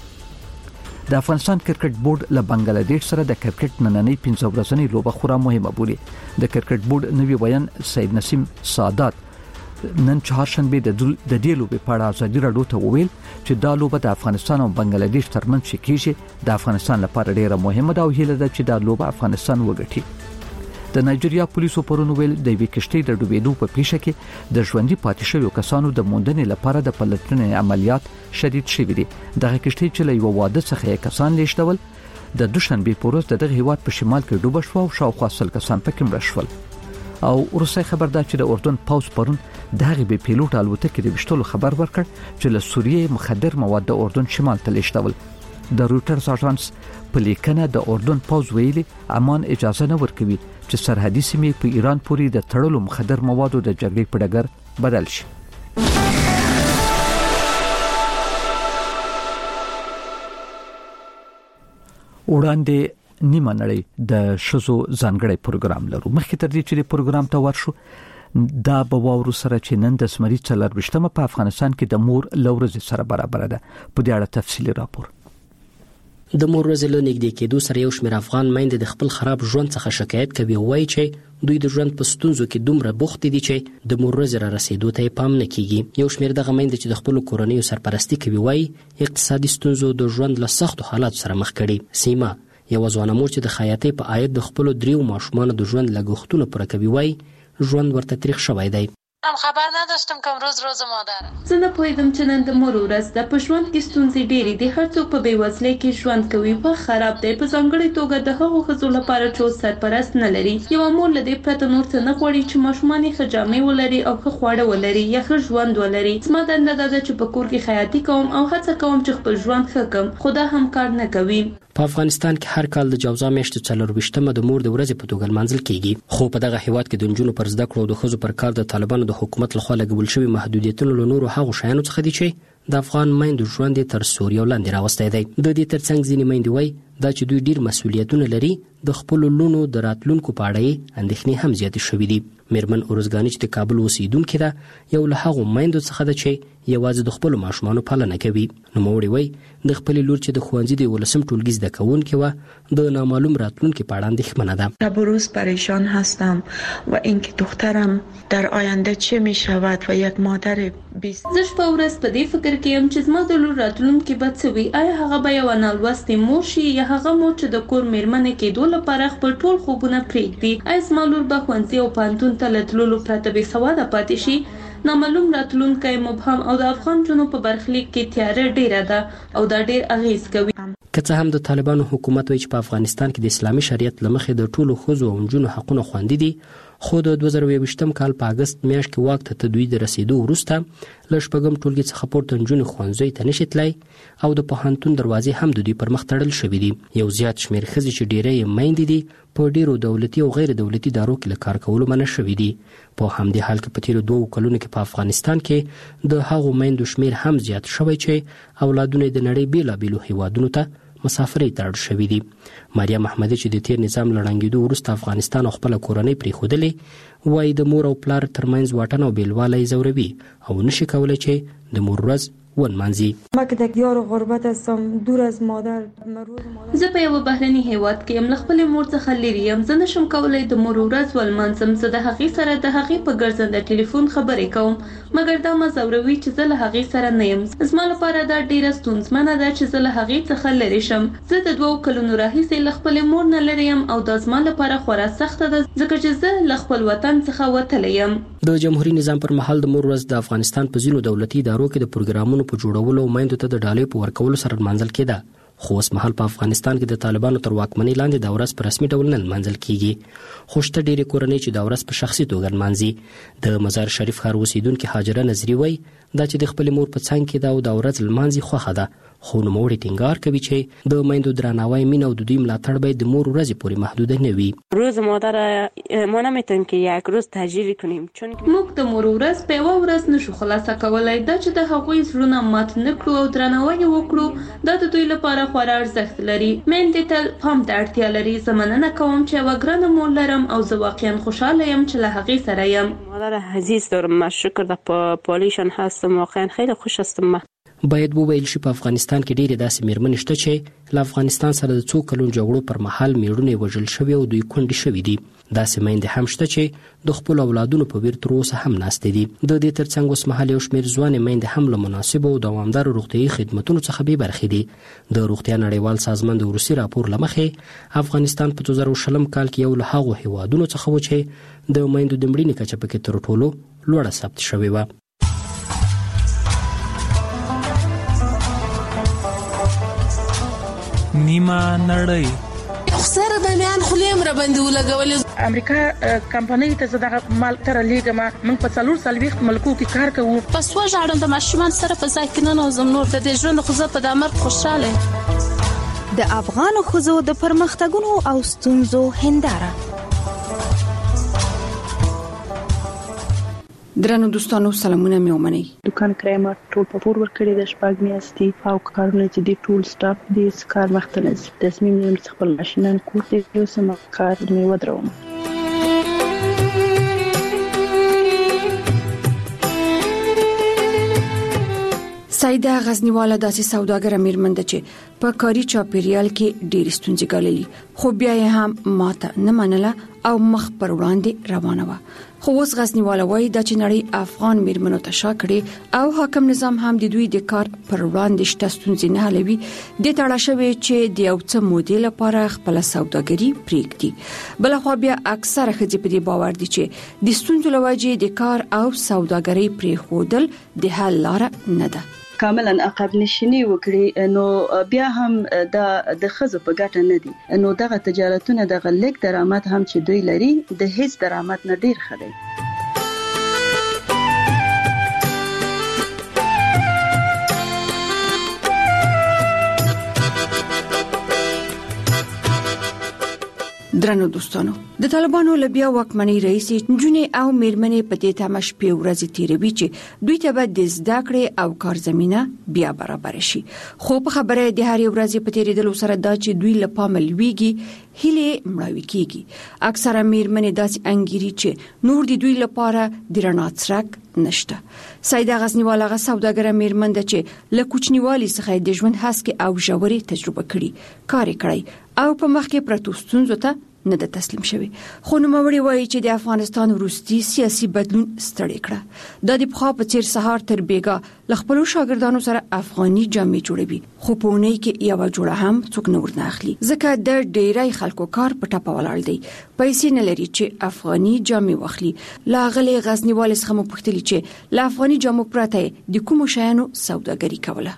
د افغانستان کرکټ بورډ له بنگلاديش سره د کرکټ نننۍ پنځه ورځنۍ لوبه خورا مهمه بولي. د کرکټ بورډ نوی ویان سید نسیم سادات نن چهارشنبه د د دې لوبې په اړه ازادي راډیو ته وویل چې دا لوبه د افغانستان او بنگلاديش ترمنځ کېږي. د افغانستان لپاره ډیره مهمه ده او هیله ده چې دا لوبه افغانستان وګټي. د نایجیریا پولیسو پرون ویل د وی کشتۍ د ډوبېدو په پیښه کې د ژوندۍ پاتې شویو کسانو د موندنې لپاره د پلټنې عملیات شدید شوي دي. دغه کشتۍ چې له یو واده څخه کسان لیږدول د دوشنبه په ورځ د دغه هیواد په شمال کې ډوبه شو او شاوخوا سل کسان پکې مړه شول. او روسي خبر ده چې د اردن پاوز پرون دغه به پیلوټ الوتکې د وشتلو خبر ورکړ چې له سوریې مخدر مواد د اردن شمال ته لیږدول. د رويټرز اژانس په لیکنه د اردن پاوز ویلي امان اجازه نه ورکوي چې سرحدي سیمې په ایران پورې د تړلو مخدر موادو د جګړې په ډګر بدل شي. وړاندې نیمه نړۍ د شذو ځانګړی پروګرام لرو. مخکې تر دې چې د پروګرام ته ورشو دا به واورو سره چې نن د زمري څلور وشتمه په افغانستان کې د مور لورځ سره برابر ده. په دې اړه تفصیلی راپور. د مور ورځ له نږدې کېدو سره یو شمېر افغان میندې د خپل خراب ژوند څخه شکایت کوي او وایي چې دوی د ژوند په ستونزو کې دومره بوخت دي چې د مور ورځ را رسیدو ته پام نه کیږي. یو شمېر دغه میندې چې د خپل کورنیو سرپرستی کوي وایي اقتصادي ستونزو د ژوند له سختو حالاتو سره مخ کړي. سیمه یو ځوانه مور چې د خیاطۍ په عاید د خپل دریو ماشومانو د ژوند لګښتونه پوره کوي وایي ژوند ورته تاریخ شوی دی. من خبر نداشتم که امروز روز مادر. زه نه پوهیدم چې نن د مور ورځ ده. په ژوند کې ستونزې ډېرې دي. هر څوک په بېوزلۍ کې ژوند کوي. په خراب دی په ځانګړې توګه د هغو ښځو لپاره چې سرپرست نه لري. یوه مور له دې پرته نور څه نه غواړي چې ماشومان یې ښه جامې ولري او ښه خواړه ولري یا ښه ژوند ولري. زما دنده دا ده چې په کور کې خیاطي کوم او هڅه کوم چې خپل ژوند ښه کړم خو دا هم کار نه کوي. په افغانستان کې هر کال د جوزا میاشتې څلور ویشتمه د مور د ورځې په توګه لمانځل کیږي. خو په دغه هیواد کې د نجونو پر زده کړو او د ښځو پر کار د طالبانو د حکومت لخوا لګول شوي محدودیتونه له نورو هغو شیانو څخه دي چې د افغان میندو ژوند تر سوریو لاندې راوستی دی. د دې ترڅنګ ځینې میندې وایي دا چې دوی ډیر مسؤلیتونه لري د خپل لونو د راتلونکو په اړه اندېښنې هم زیاتې شوې دي. میرمن اورزګانی چې د کابل اوسیدونکې ده یو له هغو میندو څخه ده چې یوازې د خپل ماشومانو پالنه کوي. نوموړې وایي د خپلې لور چې د ښوونځي د یولسم ټولګي زده کوونکې وه د نامعلوم راتلونکي په اړه اندېښمنه ده. شب و روز پریشان هستم و اینکه دخترم در آینده چه می شود و یک مادر بیست. زه شپه ورځ په دې فکر کې یم چې زما د لور راتلونکي به څه وي. آیا هغه به یوه نالوستې مور شي یا هغه مور چې د کور میرمنې کېدو لپاره خپل ټول خوبونه پرېږدي؟ آیا زما لور به ښوونځي او پوهنتون ته له تللو پرته بې سواده پاتې شي؟ نامعلوم راتلونکی مبهم او د افغان جنو په برخلیک کې تیاره ډیره ده او دا ډیر اغیز کوي. که څه هم د طالبانو حکومت وایي چې په افغانستان کې د اسلامي شریعت له مخې د ټولو ښځو او نجونو حقونه خوندي دي خو د دوه زره یوویشتم کال په اگست میاشت کې واک ته تدوی د رسیدو وروسته ل شپږم ټولګي څخه پورته نجونې ښوونځي ته نشي تلای او د پوهنتون دروازې هم د دوی پر مخ تړل شوې دي. یو زیات شمیر ښځې چې ډېری میندې دي په ډیرو دولتي او غیر دولتي ادارو کې له کار کولو منع شوې دي. په همدې حال کې په تیرو دوه کلونو کې په افغانستان کې د هغو میندو شمیر هم زیات شوی چې اولادونه د نړۍ بیلابیلو هیوادونو ته مسافرۍ ته اړ شوي دي. مریم احمدی چې د تیر نظام لړنګېدو وروسته افغانستان خپل کورنۍ پرېښودلې وایي د مور او پلار ترمنځ واټن او بیلوالی ځوروي او نشي کولی چې د مور ورځ ونمانځي. ما که در دیار غربت هستم دور از مادر. زه په یو بهرني هیواد کې یم، له خپلې مور څخه لرې یم. زه نشم کولی د مور ورځ ولمانځم. زه د هغې سره د هغې په ګرځنده ټلیفون خبرې کوم، مګر دا ما ځوروي چې زه له هغې سره نه یم. زما لپاره دا ډیره ستونزمنه ده چې زه له هغې څخه لرې شم. زه د دوو کلونو راهیسې له خپلې مور نه لرې یم او دا زما لپاره خورا سخته ده ځکه چې زه له خپل وطن څخه وتلی یم. د جمهوریت نظام پر مهال د مور ورځ د افغانستان په ځینو دولتي ادارو کې د پروګرامونو په جوړولو میندو ته د ډالۍ په ورکولو سره لمانځل کېده. خو اوس مهال په افغانستان کې د طالبانو تر واکمنۍ لاندې دا ورځ په رسمي ډول نه لمانځل کېږي. خو شته ډېرې کورنۍ چې دا ورځ په شخصي توګه لمانځي. د مزار شریف ښار اوسیدونکې هاجره نظري وایي دا چې د خپلې مور په څنګ کې دا او دا ورځ لمانځي خوښه ده، خو نوموړی ټینګار کوي چې د میندو درناوی، مینه او د دوی ملاتړ باید د مور ورځې پورې محدود نه وي. روز مادر ما نمیتونیم که یک روز تجلیل کنیم چون موږ د مور ورځ په یوه ورځ نشو خلاصه کولای. دا چې د هغوی زړونه مات نه کړو او درناوی وکړو دا د دوی لپاره خورا ارزښت لري. میندې تل پام ته اړتیا لري. زه مننه کوم چې یوه ګرانه مور لرم او زه واقعا خوشحاله یم چې له هغې سره یم. مادر عزیز دارم، شکر در پالیشان هستم، واقعا خیلی خوش هستم. باید وویل شي په افغانستان کې ډېرې داسې میرمنې شته چې له افغانستان سره د څو کلونو جګړو پر مهال میړونه وژل شوي او دوی کونډې شوي دي. داسې میندې هم شته چې د خپلو اولادونو په ویر تر اوسه هم ناستې دي. د دې ترڅنګ اوس مهال یو شمېر ځوانې میندې هم له مناسبو او دوامدارو روغتیایي خدمتونو څخه بې برخې دي. د روغتیا نړیوال سازمان د وروستي راپور له مخې افغانستان په دوه زره شلم کال کې یو له هغو هیوادونو څخه و چې د میندو د مړینې کچه پکې تر ټولو لوړه ثبت شوې وه. نیمه نړۍ خسر د میان خلیم را باندې ولګولې. امریکا کمپنۍ ته زړه مال تر لیګما موږ په څلور سلويخت ملکو کې کار کوو. پس وژاړم د ماشومان سره په ځای کې نه نوزم نور د دې ژوند خو زه په دامر خوشاله. د افغان خزو د پرمختګونو او ستونزو هنداره. درنو دوستانو سلامونه مې ومنئ. دکان کرایمه ټول په پور ورکړي د شپږ میاشتې او کارونه چې دی ټول سټاف دې کار مخته نه ځي. تصمیم نیولم چې خپل ماشینان کور ته یوسم کار مې ودروم. سایده غزنیواله داسې سوداګر میرمن ده چې په کاري چاپیریال کې ډېر ستونزې ګاللې، خو بیا یې هم ماته نه منله او مخ پر وړاندې روانه وه. خو اوس غزنیواله وایي دا چې نړۍ افغان میرمنو ته شا کړي او حاکم نظام هم د دوی د کار پر وړاندې شته ستونزې نه حلوي. دې ته اړه شوې چې د یو څه مودې لپاره خپله سوداګري پرېږدي. بلخوا بیا اکثره ښځې په دې باور دي چې د ستونزو له وجې د کار او سوداګرۍ پرېښودل د حل لاره نه ده. کاملا عقب نشینی وکړي نو بیا هم د د خزو په ګټه نه دي. نو دغه تجارتونه دغه لیک درآمد هم چې دوی لري د هیڅ درآمد نه ډیر ښه دی. درنو دوستانو د طالبانو لبیا واکمنۍ رئیس جنې او میرمنې په دې تمه شپې ورځې تیروي چې دوی ته به د زده کړې او کار زمينه بیا برابر شي. خو په خبره د هر ورځې په تیریدلو سره دا چې دوی لپاره لویږي هله مړاوي کیږي. اکثره میرمنې داسې انګيري چې نور د دوی لپاره د رڼا څرک نشته. سایده غزنیواله سوداګر میرمن ده چې له کوچنیوالي څخه د ژوند هڅه او ژورې تجربه کړي، کار کړی او په مخ کې پرتو ستونزو ته نه د تسلیم شوی. خو نوموړي وایي چې د افغانستان وروستي سیاسي بدلون ستړي کړه. د دې په خاطر سهار تر بیګا ل خپل شاګردانو سره افغاني جامې جوړوي، خو په اونۍ کې یو جوړه هم څوک نه ورنه اخلي ځکه د ډیری خلکو کار په ټاپه ولاړ دی. پیسې نه لري چې افغاني جامې واخلي. لاغلي غزنیوال څخه مو پوښتنه چې ل افغاني جامو پرته د کوم شیانو سوداګري کوله.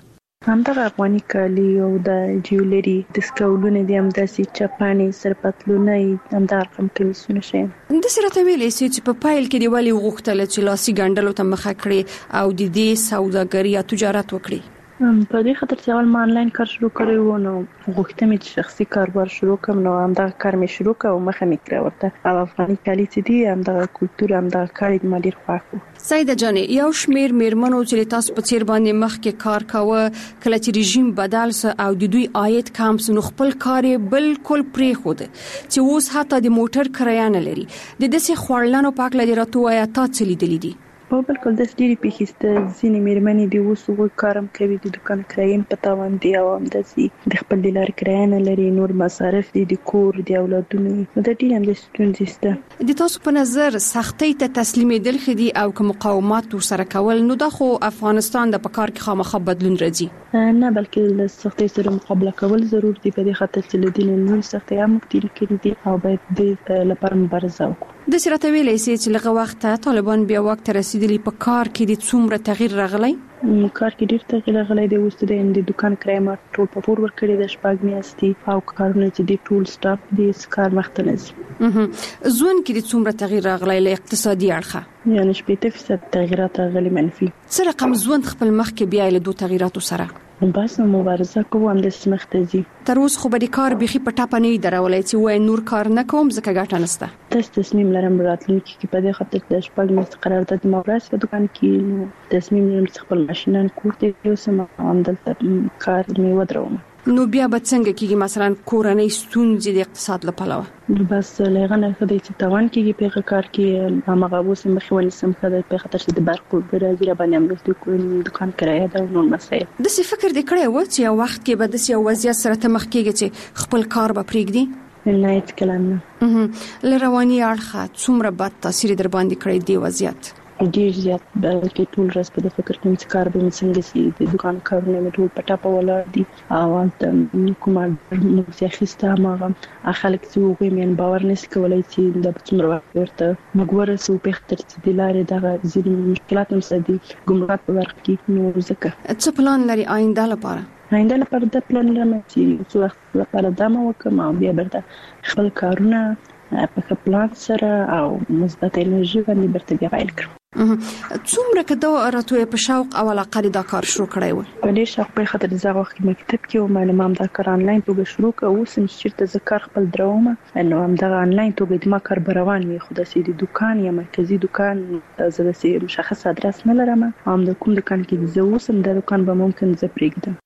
همدغه افغاني کالي او د جیولري د سکولونه دي، هم داسې چپانې سرپتلونه همدغه رقم کمیسونه شي. د سره ته ویلې چې په پایل کې دی ولی غوښتل چې لاسي ګڼډلو ته مخه کړي او د دې سوداګري یا تجارت وکړي. په دې خاطر چې اول ما آنلاین کار شروع کړی و، نو غوښتم چې شخصي کاروبار شروع کړم، نو همدغه کار مې شروع کړ او مخه مې کړه ورته. او افغاني کالي چې دي همدغه کلتور همدغه کار دې ما ډېر خوښ و. سیده جانې، یو شمیر میرمنو چې تاسو په څیر باندې مخکې کار کاوه، کله چې رژیم بدل سه او د دوی عاید کم سه، نو خپل کار بالکل پرې خود چې اوس حتی د موټر کرایه نه لري. د دې خورلانو پاک لري راته وایا تا څه لیدلې دي؟ په بالکل د ډېری پیښسته ځینې میرمنې دی اوس وګ کارم کوي، د دکان کرایې په تاوان دی او هم داسې د خپل د لار کرایه نه لري، نور مصارف دي د کور د اولادونو، نو د ډېر هم د ستونزې شته. د تاسو په نظر سختۍ ته تسلیمېدل خدي او که مقاومت سره کول، نو دا خو افغانستان د پکار کې خامخا بدلون راځي نه، بلکې له سختۍ سره مقابله کول ضرور دي، په دې خاطر چې له دې نور سختۍ هم تیر کړي دي او باید د لپاره مبارزه وکړو. د سرته ویلې چې لږه وخت طالبان بیا وخت رسیدلی په کار کې د څومره تغییر راغلی؟ کار کې ډیر تغییر راغلی دی. اوس د دکان کرایه ما ټول په پور ورکړی د شپږ میاشتې او کارونه چې د ټول سټاف د کار مخته نه ځي. ځوان کې د څومره تغییر راغلی له اقتصادي اړخه؟ یعنی شپږ فیصد تغیرات راغلي منفي. څه رقم ځوان خپل مخ کې بیا له دوه تغیراتو سره بس مبارزه کوو هم د سمخ ته ځي. تر اوس خو به د کار بيخي په ټاپه نه درولای چې وای نور کار نه کوم ځکه ګټه نشته. تاسو تصمیم لرم راتلونکي کې په دې خاطر د شپږ میاشتې قرارداد مبارزه په دکان کې تصمیم لرم چې خپل ماشینان کور ته یوسم هم دلته کار مې ودروم. نو بیا به څنګه کېږي مثلا کورنۍ ستونزې د اقتصاد لپاره؟ بس لغنه خدای چې توان کېږي په کار کې هغه اوس مخې ونیسم خدای په خاطر چې د برق برازیل باندې هم د کوم دکان کرایه دا نور مسایل. د څه فکر دې کړی و چې یو وخت کې به د یو وضعیت سره ته مخ کېږي چې خپل کار به پرېږدي؟ نه هیڅ کلام نه. لرواني اړخه څومره بد تاثیر در باندې کړی دی وضعیت؟ ډیر زیات، بلکې ټول ورځ په فکر کې چې کار به څنګه سي، د دکان کارونه مې ټول پټه په ولاړ دي او ته کومه نو ځخسته ما خلک چې وګوري مې باور نشي کولای چې د څومره وخت ورته مګوره سو په خاطر چې د لارې دغه ځینې مشکلات هم سدي ګمرک په ورک کې نو ځکه. څه پلان لري آینده لپاره؟ آینده لپاره د پلان لرم چې څو وخت لپاره دمه وکم او بیا برته خپل کارونه په پلان سره او مثبت انرژي باندې برته بیا پیل کړم. څومره کده راته په شوق او علاقه دا کار شروع کړی و؟ په دې شوق په خاطر زه وخت مکتب کې او معلومات دا کار آنلاین توګه شروع کړ. اوس هم چې ته ذکر خپل دروم نو هم دا آنلاین توګه د ما کار روان وي، خو د سې د دکان یا مرکزی دکان زه د سې مشخص ادرس نه لرم، هم د کوم دکان کې زه اوسم د دکان به ممکن زه پرېږدم.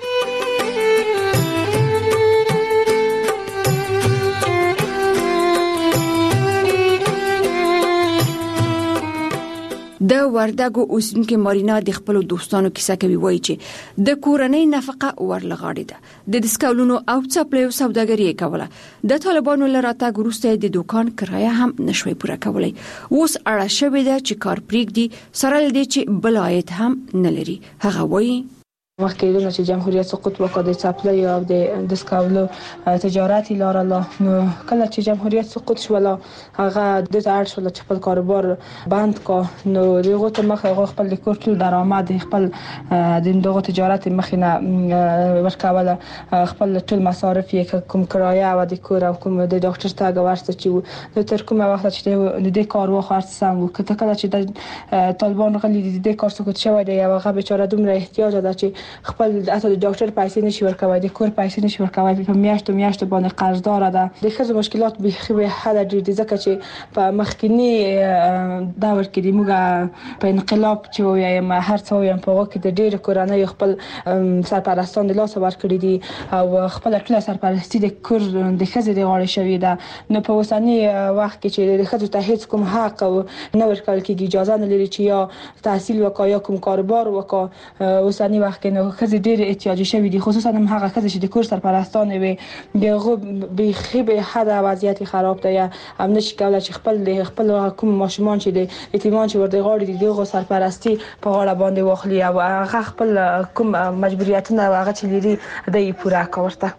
د وردګو اوسونکو مارینا د خپل دوستانو کیسه کوي، وایي چې د کورنۍ نفقه ورلغاړي ده، د دسکولونو او چپلیو سوداګري کوله، د طالبانو لراته ګروسته د دکان کرایه هم نشوي پوره کولای. اوس اړه شوې ده چې کار پریږدي سره لدې چې بلایت هم نه لري. هغه وایي مخکې دونه چې جمهوریت سقوط وکړ د چپلی او د دسکولو تجارتي لاره لا، نو کله چې جمهوریت سقوط شو لا هغه د اړ شو چې خپل کاروبار بند کا، نو دغه ته مخه خپل د کور ټول درآمد خپل د دغه تجارت مخینه ورکوله، خپل ټول مصارف یې کوم کرایه او د کور او کوم د ډاکټر تاګ ورسته چې د تر کومه وخت چې د دې کار وخت سم وکړه، کله چې د طالبان غلي د دې کار سقوط شوی دی او هغه بیچاره دومره احتیاج ده چې خپل اته د ډاکټر پیسې نشي ورکوي، د کور پیسې نشي ورکوي، په میاشتو میاشتو باندې قرضدار ده. د خزو مشکلات به به حل ډیر دي ځکه چې په مخکینی دور کې د موږ په انقلاب چې وایم هر څو یم په وخت د ډیر کورنۍ خپل سرپرستان د لاس ور کړی دي او خپل ټول سرپرستی د کور د خزې د غاړې شوی ده. نو په اوسنی وخت کې چې د خزو ته هیڅ کوم حق او نه ورکول کېږي، اجازه نه لري چې یا تحصیل وکړي یا کوم کاروبار وکړي. اوسنی وخت کې خزې ډېر احتیاجي شوي دي، خصوصا هم هغه خزې چې د کور سرپرستانې وي دغه بیخي به حد وضعیت خراب دی، هم نشي کولای چې خپل د خپل کوم ماشومان چې د یتیمان چې ورته غاړي دي دغه سرپرستی په غاړه باندې واخلي او هغه خپل کوم مجبوریتونه هغه چې لري د پوره کورته.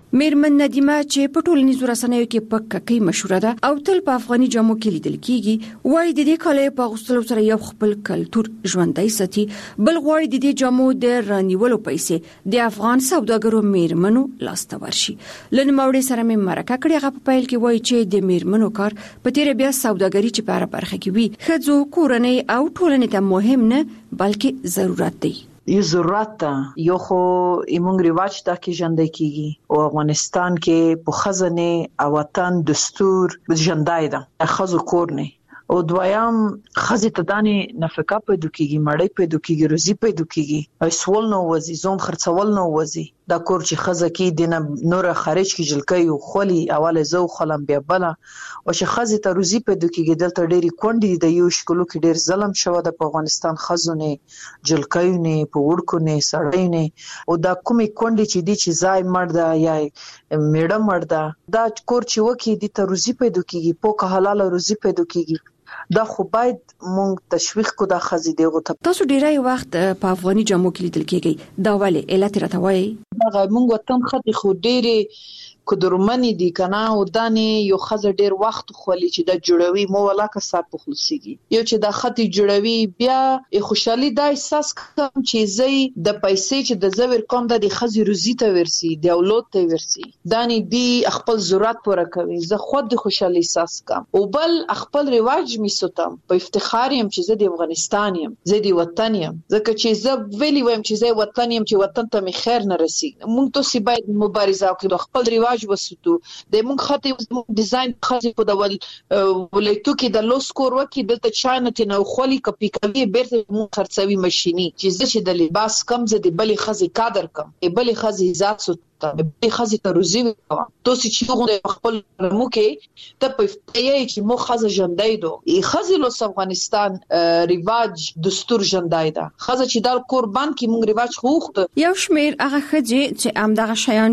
میرمن ندیمه چې په ټولنیزو رسنیو کې په ککې مشهوره ده او تل په افغاني جامو کې لیدل کیږي، وایي د دې کالي په اغوستلو سره یو خپل کلتور ژوندی ساتي، بل غواړي د دې جامو د رانیولو پیسې د افغان سوداګرو میرمنو لاسته ورشي. لن موري سره مې مرکه کړې، هغه په پیل کې وایي چې د میرمنو کار په تیر بیا سوداګري چې په هر برخه کې وي ښځو کورنۍ او ټولنې ته مهم نه بلکې ضرورت دی. یو ضرورت ده، یو خو ایمونګ ریواج دا کې ژوندۍ کیږي او افغانستان کې په خزانه او وطن دستور ژوندۍ ده، خزو کور نه او دویم خزې ته دانې نفقه پیدا کیږي، مړی پیدا کیږي، روزي پیدا کیږي، ایسول نو وزي زوم خرڅول نو وزي دا کور چې خزه کې دینه نور خارج کې جلکې او خولي اوله زو خلم بیا بلا او چې خزې ته روزي پیدا کیږي دلته ډېری کونډې د یو شکلو کې ډېر ظلم شوه د افغانستان خزونه جلکې نه په وړکو نه سړې نه او دا کومې کونډې چې دي چې ځای مرده یا میړه مرده دا کور چې وکی دي ته روزي پیدا کیږي، پوکه حلال روزي پیدا کیږي، دا خو باید مونږ تشویق کو دا خزې دیغه ته. تاسو ډیری وخت په افغاني جامو کې لیدل کیږي، دا ولې علت راته وایي؟ دا مونږ وطن خدي خو ډېری کدرمنې دي کنه او دانې یو خزه ډېر وخت خولي چې دا جوړوي مو ولاکه صاحب خلاصيږي، یو چې دا خطي جوړوي بیا خوشحالي دا احساس کوم چې زی د پیسې چې د زویر کوم د خزي روزي ته ورسي د اولاد ته ورسي دانې دی خپل ضرورت پوره کوي، زه خود د خوشحالي احساس کوم او بل خپل رواج می ستم په افتخار يم چې زه د افغانستان يم، زه د وطن يم، ځکه چې زه ویلی وایم چې زه وطن يم چې وطن ته می خیر نه رسي. مونږ ته باید مبارزه وکړو، خپل رواج وساتو، د مونږ خاطر ډیزاین خاصه په ډول ولایتو کې د لوس کور وکي دلته چانه نه خولي کپی کوي بیرته مونږ خرڅوي ماشيني چې زه چې د لباس کم زه د بلی خزي قدر کم ای بلی خزي ذات سو به خزي ته روزي وکړه تو چې غوډه خپل مو کې ته په فتیه چې مو خزه جندای دو ای خزي لو افغانستان ریواج دستور جندای دا خزه چې د قربان کې مونږ ریواج خوخت یو شمیر هغه خځې چې ام دغه شیان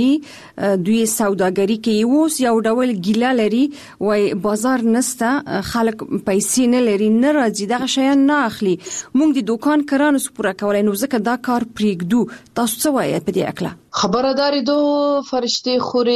جوړي دوی سوداګری کې اوس یو ډول ګیله لري وای بازار نسته خلک پیسې نه لري نه راځي دغه شیان نه اخلي مونږ د دکان کرانو سپوره کولای نو ځکه دا کار پریږدو تاسو څه وایي په دې اکله خبرداري دو فرشتي خوري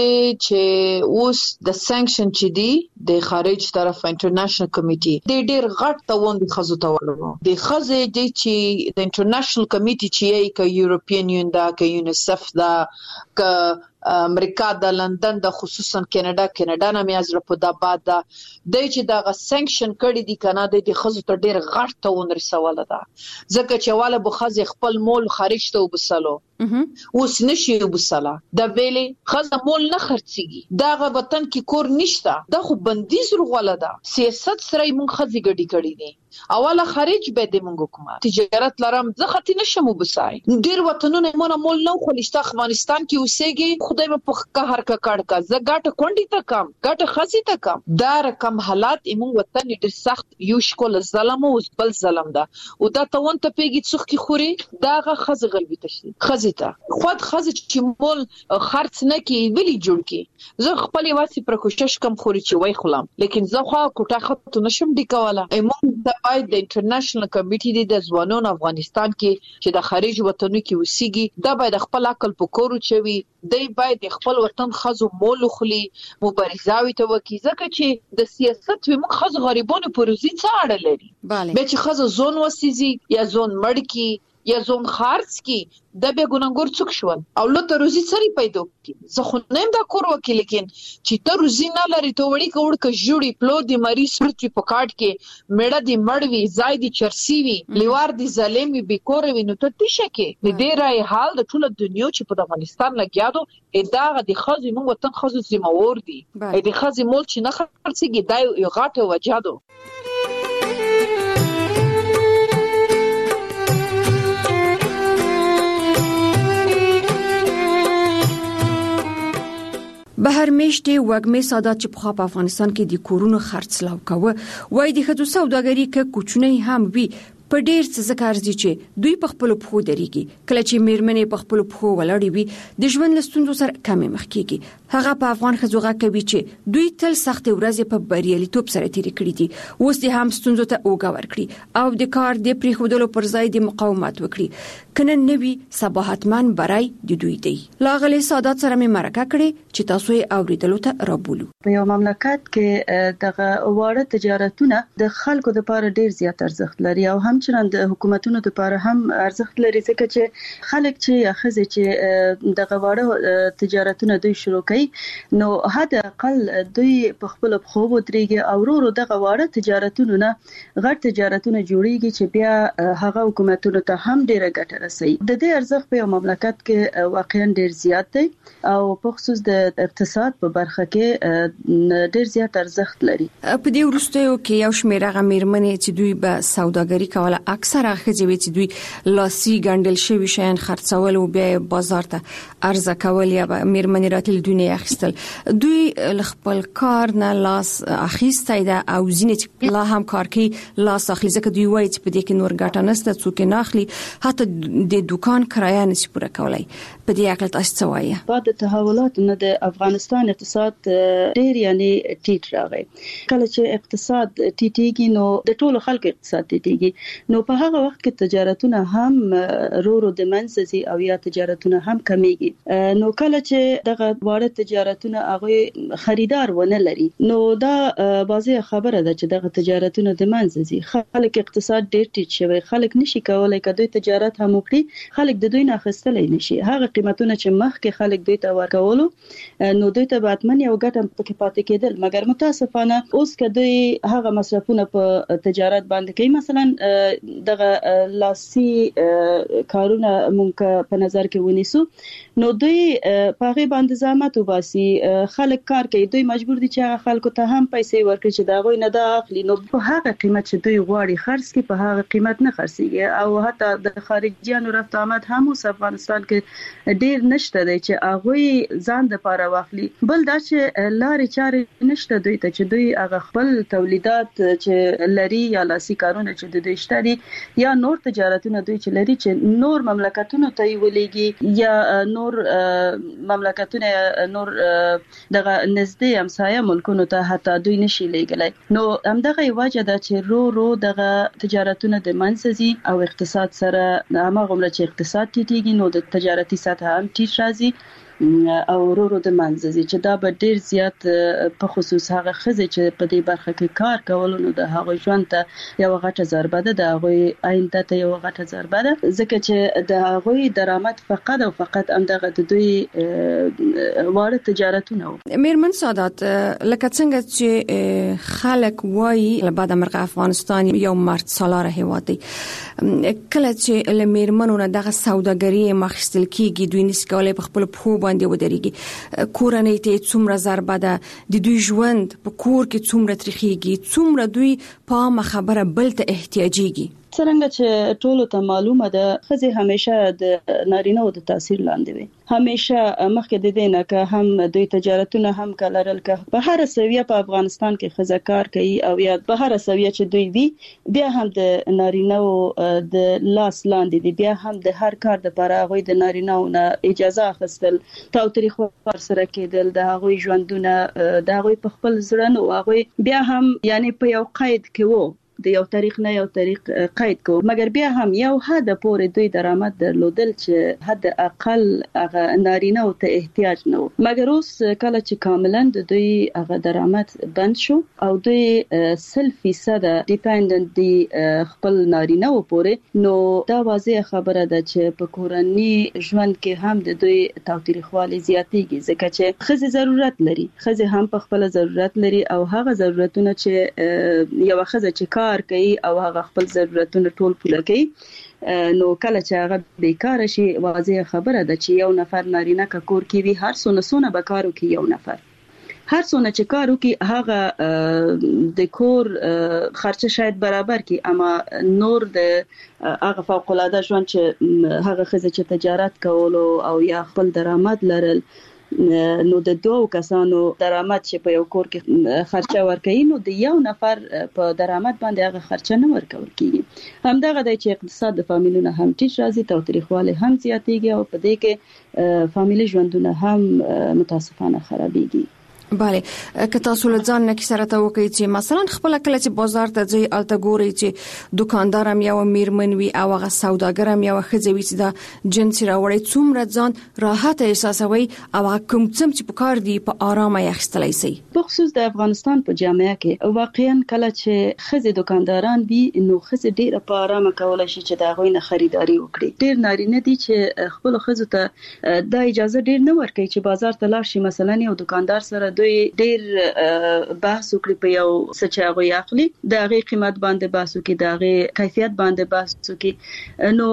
چې اوس د سانکشن چې دی د خارج طرف انټرنیشنل کمیټي د ډېر غټ توون د خزو تولو د خزې د چې د انټرنیشنل کمیټي چې ک یورپین یون دا ک یونیسف دا ک امریکا د لندن د خصوصا کینیډا کینیډا نه میازره په داباد دا د چې دا سانکشن کړي دي کنه د خزو ته ډېر غټ توون رسوله ده ځکه چې والا بخز خپل مول خارج ته وبسلو اوس نشي وبسلا دا ویلې خزه مول نه خرڅيږي دا غ وطن کې کور نشته دا خو بندیز رغواله ده سیاست سره مونږ خزي ګډي کړي دي اوله خارج به د مونږ حکومت تجارت لرم زه ختی نشم وبسای ډیر وطنونه مونږ مول نو خلشت افغانستان کې اوسېږي خدای په قهر کا کړه کا زه ګټه کونډي ته کم ګټه خزي ته کم دا رقم حالات مونږ وطن ډیر سخت یو شکل ظلم او بل ظلم ده او دا توون ته پیږي څوک کی خوري دا غ خزه غلبي تشي خزي ته خود خزه چې مول خرڅ نه کی ویلي جوړ کی زه خپل واسي پر کوشش کم خوري چې وای خلم لیکن زه خو کوټه خط نشم دی کوله مونږ د باید د انټرنیشنل کمیټي د ځوانانو افغانستان کې چې د خارج وطنونو کې وسیږي دا باید خپل عقل پکورو چوي دی باید خپل وطن خزو مول خلی مبارزاوي ته وکي ځکه چې د سیاست و موږ خزو غریبانو پروزي څه اړه لري به چې خزو زون وسیږي یا زون مړ کی یا زون خارج کی د به ګونګور څوک شول او لته روزي سری پیدا کی زه خو نیم دا کور وکیل لیکن چې ته روزي نه لري ته وړي کوړ ک جوړي پلو دی مریض سرچ په کاټ کې میړه دی مړوي زائد چرسی وی لیوار دی ظالمي بیکور وی نو ته تشه کې د دې راي حال د ټول دنیا چې په افغانستان لګیادو اداغه د خزي مون وطن خزو زموور دي د خزي مول چې نه خرڅيږي دا یو غاټه وجادو بهر میشتي وګمې سادات چې په افغانستان کې د کورونو خرڅلاو کوي وای د خځو سوداګری کې کوچنی هم وي په ډیر څه ذکر دي چې دوی په خپل پخو دريږي کله چې میرمنې په خپل پخو ولاړې وي د ژوند لستوندو سره کمې مخ کیږي هغه په افغان خزوغه کوي چې دوی تل سخت ورځې په بریالیتوب سره تیری کړی دي، اوس د هم ستونزو ته اوګه ورکړي او د کار د پریښودلو پر ځای د مقاومت وکړي. کنه نوی سبا حتمان برای د دوی دی. لاغلی سادات سره مې مرکه کړي چې تاسو یې اوریدلو ته رابولو. په یو مملکت کې دغه واړه تجارتونه د خلکو لپاره ډیر زیات ارزښت لري او همچنان د حکومتونو لپاره هم ارزښت لري، ځکه چې خلک چې اخزه چې دغه واړه تجارتونه دوی شروع کوي نو حد اقل دوی په خپل خو ودرېږي او ورو دغه واړه تجارتونه نه غټ تجارتونه جوړيږي چې بیا هغه حکومتونو ته هم ډیره ګټه رسي. د دې ارزښت په یو مملکت کې واقعا ډیر زیات دی او په خصوص د اقتصاد په برخه کې ډیر زیات ارزښت لري. په دې وروستیو کې یو شمېر هغه میرمنې چې دوی به سوداګري کوله اکثره ښځې چې دوی لاسي ګڼل شوی شیان خرڅول او بیا بازار ته عرضه کول یا میرمنې راتل دنیا اخیستل، دوی خپل کار نه لاس اخیستی ده او ځینې لا هم کار کوي لاس اخلي، ځکه دوی وایي چې په دې کې نور ګټه نشته، څوک نه اخلي، حتی د دکان کرایه نشي پوره کولای. په دې اړه تاسو څه وایي؟ بعد تحولات نه د افغانستان اقتصاد ډیر یعنی ټیټ راغی. کله چې اقتصاد ټیټیږي نو د ټولو خلکو اقتصاد ټیټیږي، نو په هغه وخت کې تجارتونه هم رورو د منځي او یا تجارتونه هم کمیږي. نو کله چې دغه واړه تجارتونه هغه خریدار ونه لري نو دا بازي خبره ده چې دغه تجارتونه د منځي خلک اقتصاد ډیر ټیټ شوی، خلک نشي کولای کدوې تجارت هم وکړي، خلک د دوی نه اخیستلای نشي. هغه قیمتونه چې مخکې خلک دوی ته ورکولو نو دوی ته باتمن یو ګټه پکې پاتې کېدل، مګر متاسفانه اوس کدوې هغه مصرفونه په تجارت باندې کوي. مثلا دغه لاسي کارونه مونږ په نظر کې ونیسو نو دوی په هغه باندې زحمت وباسي، خلک کار کوي، دوی مجبور دي چې هغه خلکو ته هم پیسې ورکړي چې دا غوي نه دا اخلي، نو په هغه قیمت چې دوی غواړي خرڅ کړي په هغه قیمت نه خرڅيږي او حتی د خارجيانو رفت آمد هم اوس افغانستان کې ډیر نشته دی چې هغه ځان د پاره واخلي. بل دا چې لارې چارې نشته دوی ته چې دوی هغه خپل تولیدات چې لري یا لاسي کارونه چې دوی شته دي یا نور تجارتونه دوی چې لري چې نور مملکتونو ته ویلېږي یا نور مملکتونه نور دغه نږدې همسایه ملکونو ته حتی دوی نشي لېږلای. نو همدغه وجه ده چې رو رو دغه تجارتونه د منځي او اقتصاد سره هغه عمره چې اقتصاد ټیټیږي نو د تجارتي سطح هم ټیټ راځي او ورو د منځي چې دا به ډیر زیات په خصوص هغه خزه چې په دې برخه کې کار کول نو د هغه ژوند ته یو غټه ضربه ده، د هغه آینده ته یو غټه ضربه ده، ځکه چې د هغه درآمد فقط او فقط همدغه د دوی واړه تجارتونه. میرمن سادات، لکه څنګه چې خلک وایي لبعد مرغه افغانستان یو مرد سالاره هیواد دی، کله چې لمیرمنو نه دغه سوداګري مخستل کیږي دوی نس کولای په خپل په باندې ودرېږي، کورنۍ ته څومره ضربه ده، د دوی ژوند په کور کې څومره تریخيږي، څومره دوی په خبره بل ته احتیاجيږي. څنګه چې ټولو ته معلومه ده خزه همیشه د نارینه او د تاثیر لاندې وي، همیشه مخکې د دې نه که هم دوی تجارتونه هم کلرل که په هر سویه په افغانستان کې خزه کار کوي او یا په هر سویه چې دوی وي بیا هم د نارینه او د لاس لاندې دي، بیا هم د هر کار د لپاره غوي د نارینه او نه اجازه اخیستل تاوتریخ ور سره کېدل، د هغوی ژوندونه د هغوی په خپل ځړن او هغوی بیا هم یعنی په یو قید کې وو د یو تاریخ نه یو تاریخ قید کو، مګر بیا هم یو حد پورې دوی درآمد درلودل چې حد اقل هغه نارینه او ته احتیاج نه و. مګر اوس کله چې کاملا د دوی هغه درآمد بند شو او دوی سل فیصد ډیپندنت دی خپل نارینه او پورې، نو دا واضح خبره ده چې په کورنۍ ژوند کې هم د دوی تاوتریخوالي زیاتېږي، ځکه چې خزه ضرورت لري، خزه هم په خپل ضرورت لري او هغه ضرورتونه چې یو خزه چې کار کوي او هغه خپل ضرورتونه ټول پوره کوي نو کله چې هغه بیکار شي واضح خبره ده چې یو نفر نارینه کا کور کې وي هر څونه څونه به کارو کې یو نفر هر څونه چې کارو کې هغه د کور خرچه شاید برابر کی، اما نور د هغه فوق العاده ژوند چې هغه خزه چې تجارت کول او یا خپل درآمد لرل نو د دوه کسانو درآمد چې په یو کور کې خرچه ورکوي نو د یو نفر په درآمد باندې هغه خرچه نه ورکول کیږي. همدغه د چې اقتصاد د فامیلونو هم ټیټ راځي، تاوتریخواله هم زیاتېږي او په دې کې فامیلي ژوندونه هم متاسفانه خرابېږي. بله که تاسو له ځان نه کې سره ته وکړئ چې مثلا خپل کله چې بازار ته ځي الته ګوري چې دکاندار هم یو میرمن وي او هغه سوداګر هم یو ښځه وي چې دا جنس راوړي څومره ځان راحت احساسوي او کوم څه چې په کار دی په آرامه یخستلای شي. په خصوص د افغانستان په جامعه کې واقعا کله چې ښځې دکانداران وي نو ښځې ډیره په آرامه کولای شي چې دا غوي نه خریداري وکړي. ډیر نارینه دي چې خپل ښځو ته د اجازه ډیر نه ورکوي چې بازار ته لاړ شي، مثلا یو دکاندار سره دوی ډیر بحث وکړي په یو څه چې هغه یاخلي د هغه قیمت باندې بحث وکړي، د هغه کیفیت باندې بحث وکړي. نو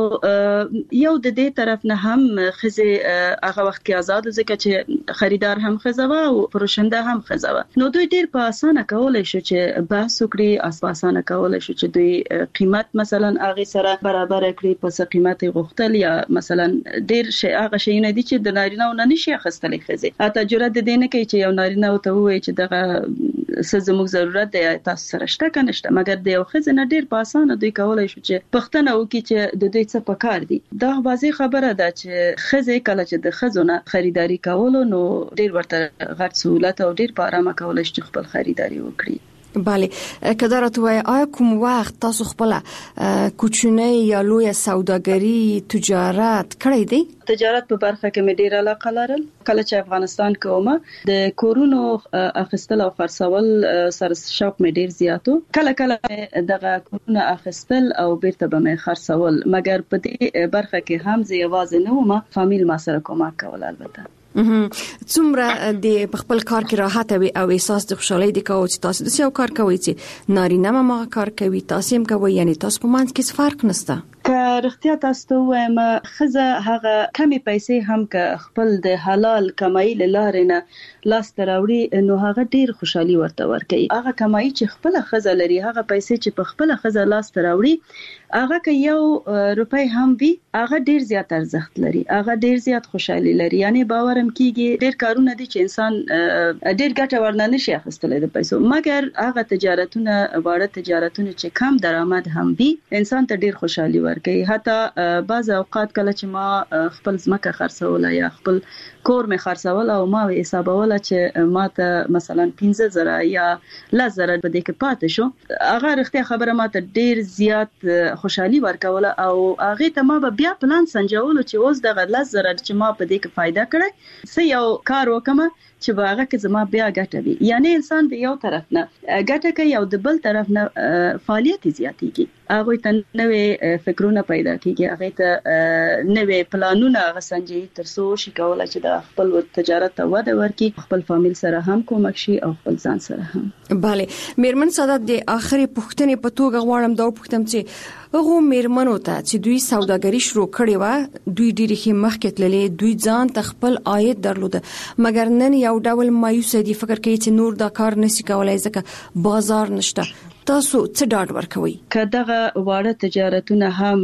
یو د دې طرف نه هم خزه هغه وخت کې آزاد ځکه چې خریدار هم خزه او پروشنده هم خزه، نو دوی ډیر په اسانه کولای شي چې بحث وکړي، په اسانه کولای شي چې دوی قیمت مثلا هغه سره برابر کړي، په څه قیمت غوښتل یا مثلا ډیر شي هغه شي نه دي چې د نارینه نه نشي اخیستلې خزه. اته جرأت دې نه کوي چې یو نارینه او ته وایي چې دغه څه زموږ ضرورت دی تاسو سره شته کنه شته، مګر د یو خزه نه ډیر په اسانه دوی کولای شي چې پښتنه وکړي چې د دوی څه پکار دي. دا واضح خبره ده چې خزه کله چې د خزونه خریداري کول نو ډیر ورته غټ سہولت او ډیر په آرامه کولای شي خپل خریداري وکړي. بله کدارت وای آیا کوم وخت تاسو خپل کوچنی یا لوی سوداګری تجارت کړی دی؟ تجارت په برخه کې مې ډیر علاقه لرل. کله چې افغانستان کې ومه د کورونو اخیستل او خرڅول سره شوق مې ډیر زیاتو. کله کله دغه کورونه اخیستل او بیرته به مې خرڅول، مګر په دې برخه کې هم زه یوازې نه ومه، فامیل ما سره کومک کول. البته څومره د خپل کار کې راحت وي او احساس د خوشحالي د کوي چې تاسو د یو کار کوي چې نارینه ما کار کوي تاسو هم کوي، یعنی تاسو په منځ کې فرق نشته. که رښتیا تاسو ته وایم خزه هغه کمی پیسې هم که خپل د حلال کمایي لاره نه لاس تراوړي نو هغه ډیر خوشحالي ورته ورکوي. هغه کمایي چې خپل خزه لري، هغه پیسې چې په خپل خزه لاس تراوړي، هغه که یو روپۍ هم وي هغه ډیر زیات ارزښت لري، هغه ډیر زیات خوشحالي لري. یعنی باورم کیږي ډیر کارونه دي چې انسان ډیر ګټه ورنه نشي اخیستلای د پیسو، مګر هغه تجارتونه واړه تجارتونه چې کم درآمد هم وي انسان ته ډیر خوشحالي ورکوي. حتی بعض اوقات کله چې ما خپل ځمکه خرڅول یا خپل کور مې خرڅول او ما حسابوله چې ما ته مثلا پنځه زره یا لس زره په دې کې پاتې شو، هغه رښتیا خبره ما ته ډیر زیات خوشحالي ورکوله او هغه ته ما به بیا پلان سنجول چې اوس دغه لس زره چې ما په دې کې فائدہ کړی څه یو کار وکم چې باغه کې زما بیا ګټه وي. یعنی انسان د یو طرف نه ګټه کوي او د بل طرف نه فعالیت زیاتېږي، هغه ته نوې فکرونه پیدا کیږي، هغه ته نوې پلانونه غسنجي تر څو شي کولای چې د خپل تجارت ته وده ورکړي، خپل فامیل سره هم کومک شي او خپل ځان سره هم. بله میرمن سعادت د اخري پوښتنې په توګه غواړم دا پوښتم چې هغه میرمنو ته چې دوی سوداګري شروع کړې و، دوی ډېری خې مخکې تللې، دوی ځان ته خپل عاید درلوده، مګر نن یو ډول مایوسه دي، فکر کوي چې نور دا کار نشي کولای ځکه بازار نشته. تاسو څه ډاډ ورکوي؟ که دغه واړه تجارتونه هم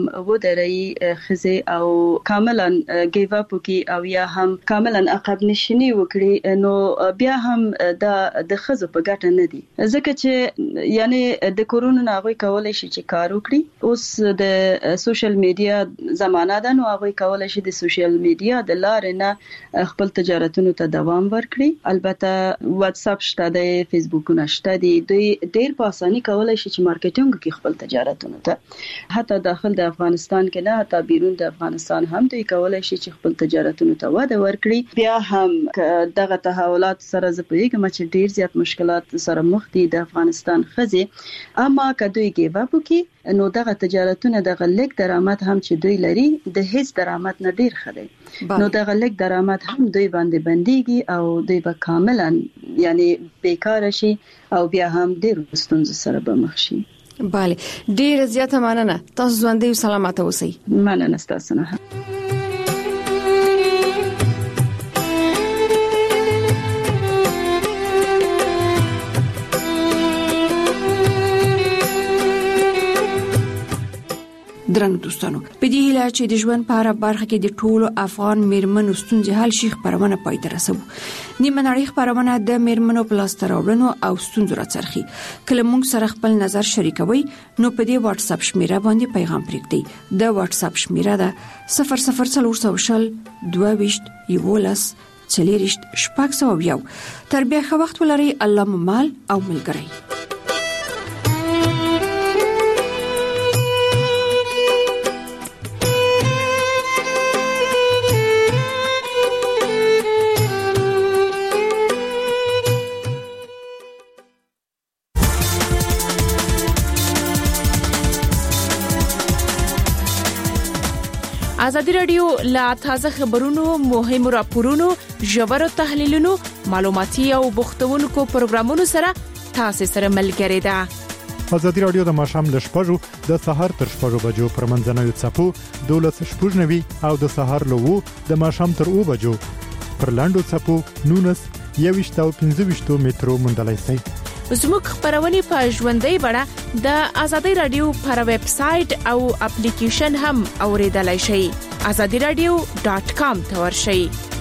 ودرې خزه او کاملا ګیو اپ وکي او یا هم کاملا عقب نشینی وکړي نو بیا هم د د خزه په ګټه نه دي، ځکه چې یعنی د کورونا ناغوي کولای شي چې کار وکړي. اوس د سوشل میډیا زمانہ ده، نو هغه کولای شي د سوشل میډیا د لارې نه خپل تجارتونو ته دوام ورکړي. البته واتس اپ شته، د فیسبوک نشته دي، دوی ډیر په اساني کولای شي چې مارکیټینګ کې خپل تجارتونه ته حتی داخل د افغانستان کې نه حتی بیرون د افغانستان هم دوی کولای شي چې خپل تجارتونه ته وده ورکړي. بیا هم دغه تحولات سره زپېږم چې ډیر زیات مشکلات سره مخ دي د افغانستان خزه، اما که دوی ګیو اپ وکړي نو دغه تجارتونه دغه لیک درآمد هم چې دوی لري د هیڅ درآمد نه ډیر خدي، نو دغه لیک درآمد هم دوی باندې بنديږي او دوی به کاملا یعنی بیکار شي او بیا هم ډیر ستونزې سره به مخ شي. بله ډیر زیاته مننه، تاسو ژوندۍ او سلامت اوسئ. مننه تاسو نه. درنو دوستانو په دې هیله چې د ژوند په اړه برخه کې د ټولو افغان میرمنو ستونزې حل شي خبرونه پای ته رسو. نیمه نړۍ خبرونه د میرمنو په لاس راوړنو او ستونزو راڅرخي. کله موږ سره خپل نظر شریکوي نو په دې واتس اپ شمیره باندې پیغام پرېږدئ. د واتس اپ شمیره ده صفر صفر څلور شل دوه ویشت یولس څلېرشت شپږ سوه یو. تر بیا ښه وخت ولرئ. الله مو مال او ملګری. ازادي رادیو لا تازه خبرونو، مهمو راپورونو، ژورو تحلیلونو، معلوماتي او بوختونکو پروګرامونو سره تاسو سره ملګری ده. ازادي رادیو د ماښام ل شپږو د سهار تر شپږو بجو پر منځنوي څپو دولس شپږ نوي او د سهار له وو د ماښام تر اوو بجو پر لاندو څپو نونس یويشت او پنځه ویشت مترو موندلای شئ. زموږ خبرونه په ژوندۍ بڼه د ازادي رادیو پر ویب سټ او اپلیکیشن هم اوریدلای شئ. azadi radio dot com ته ورشئ.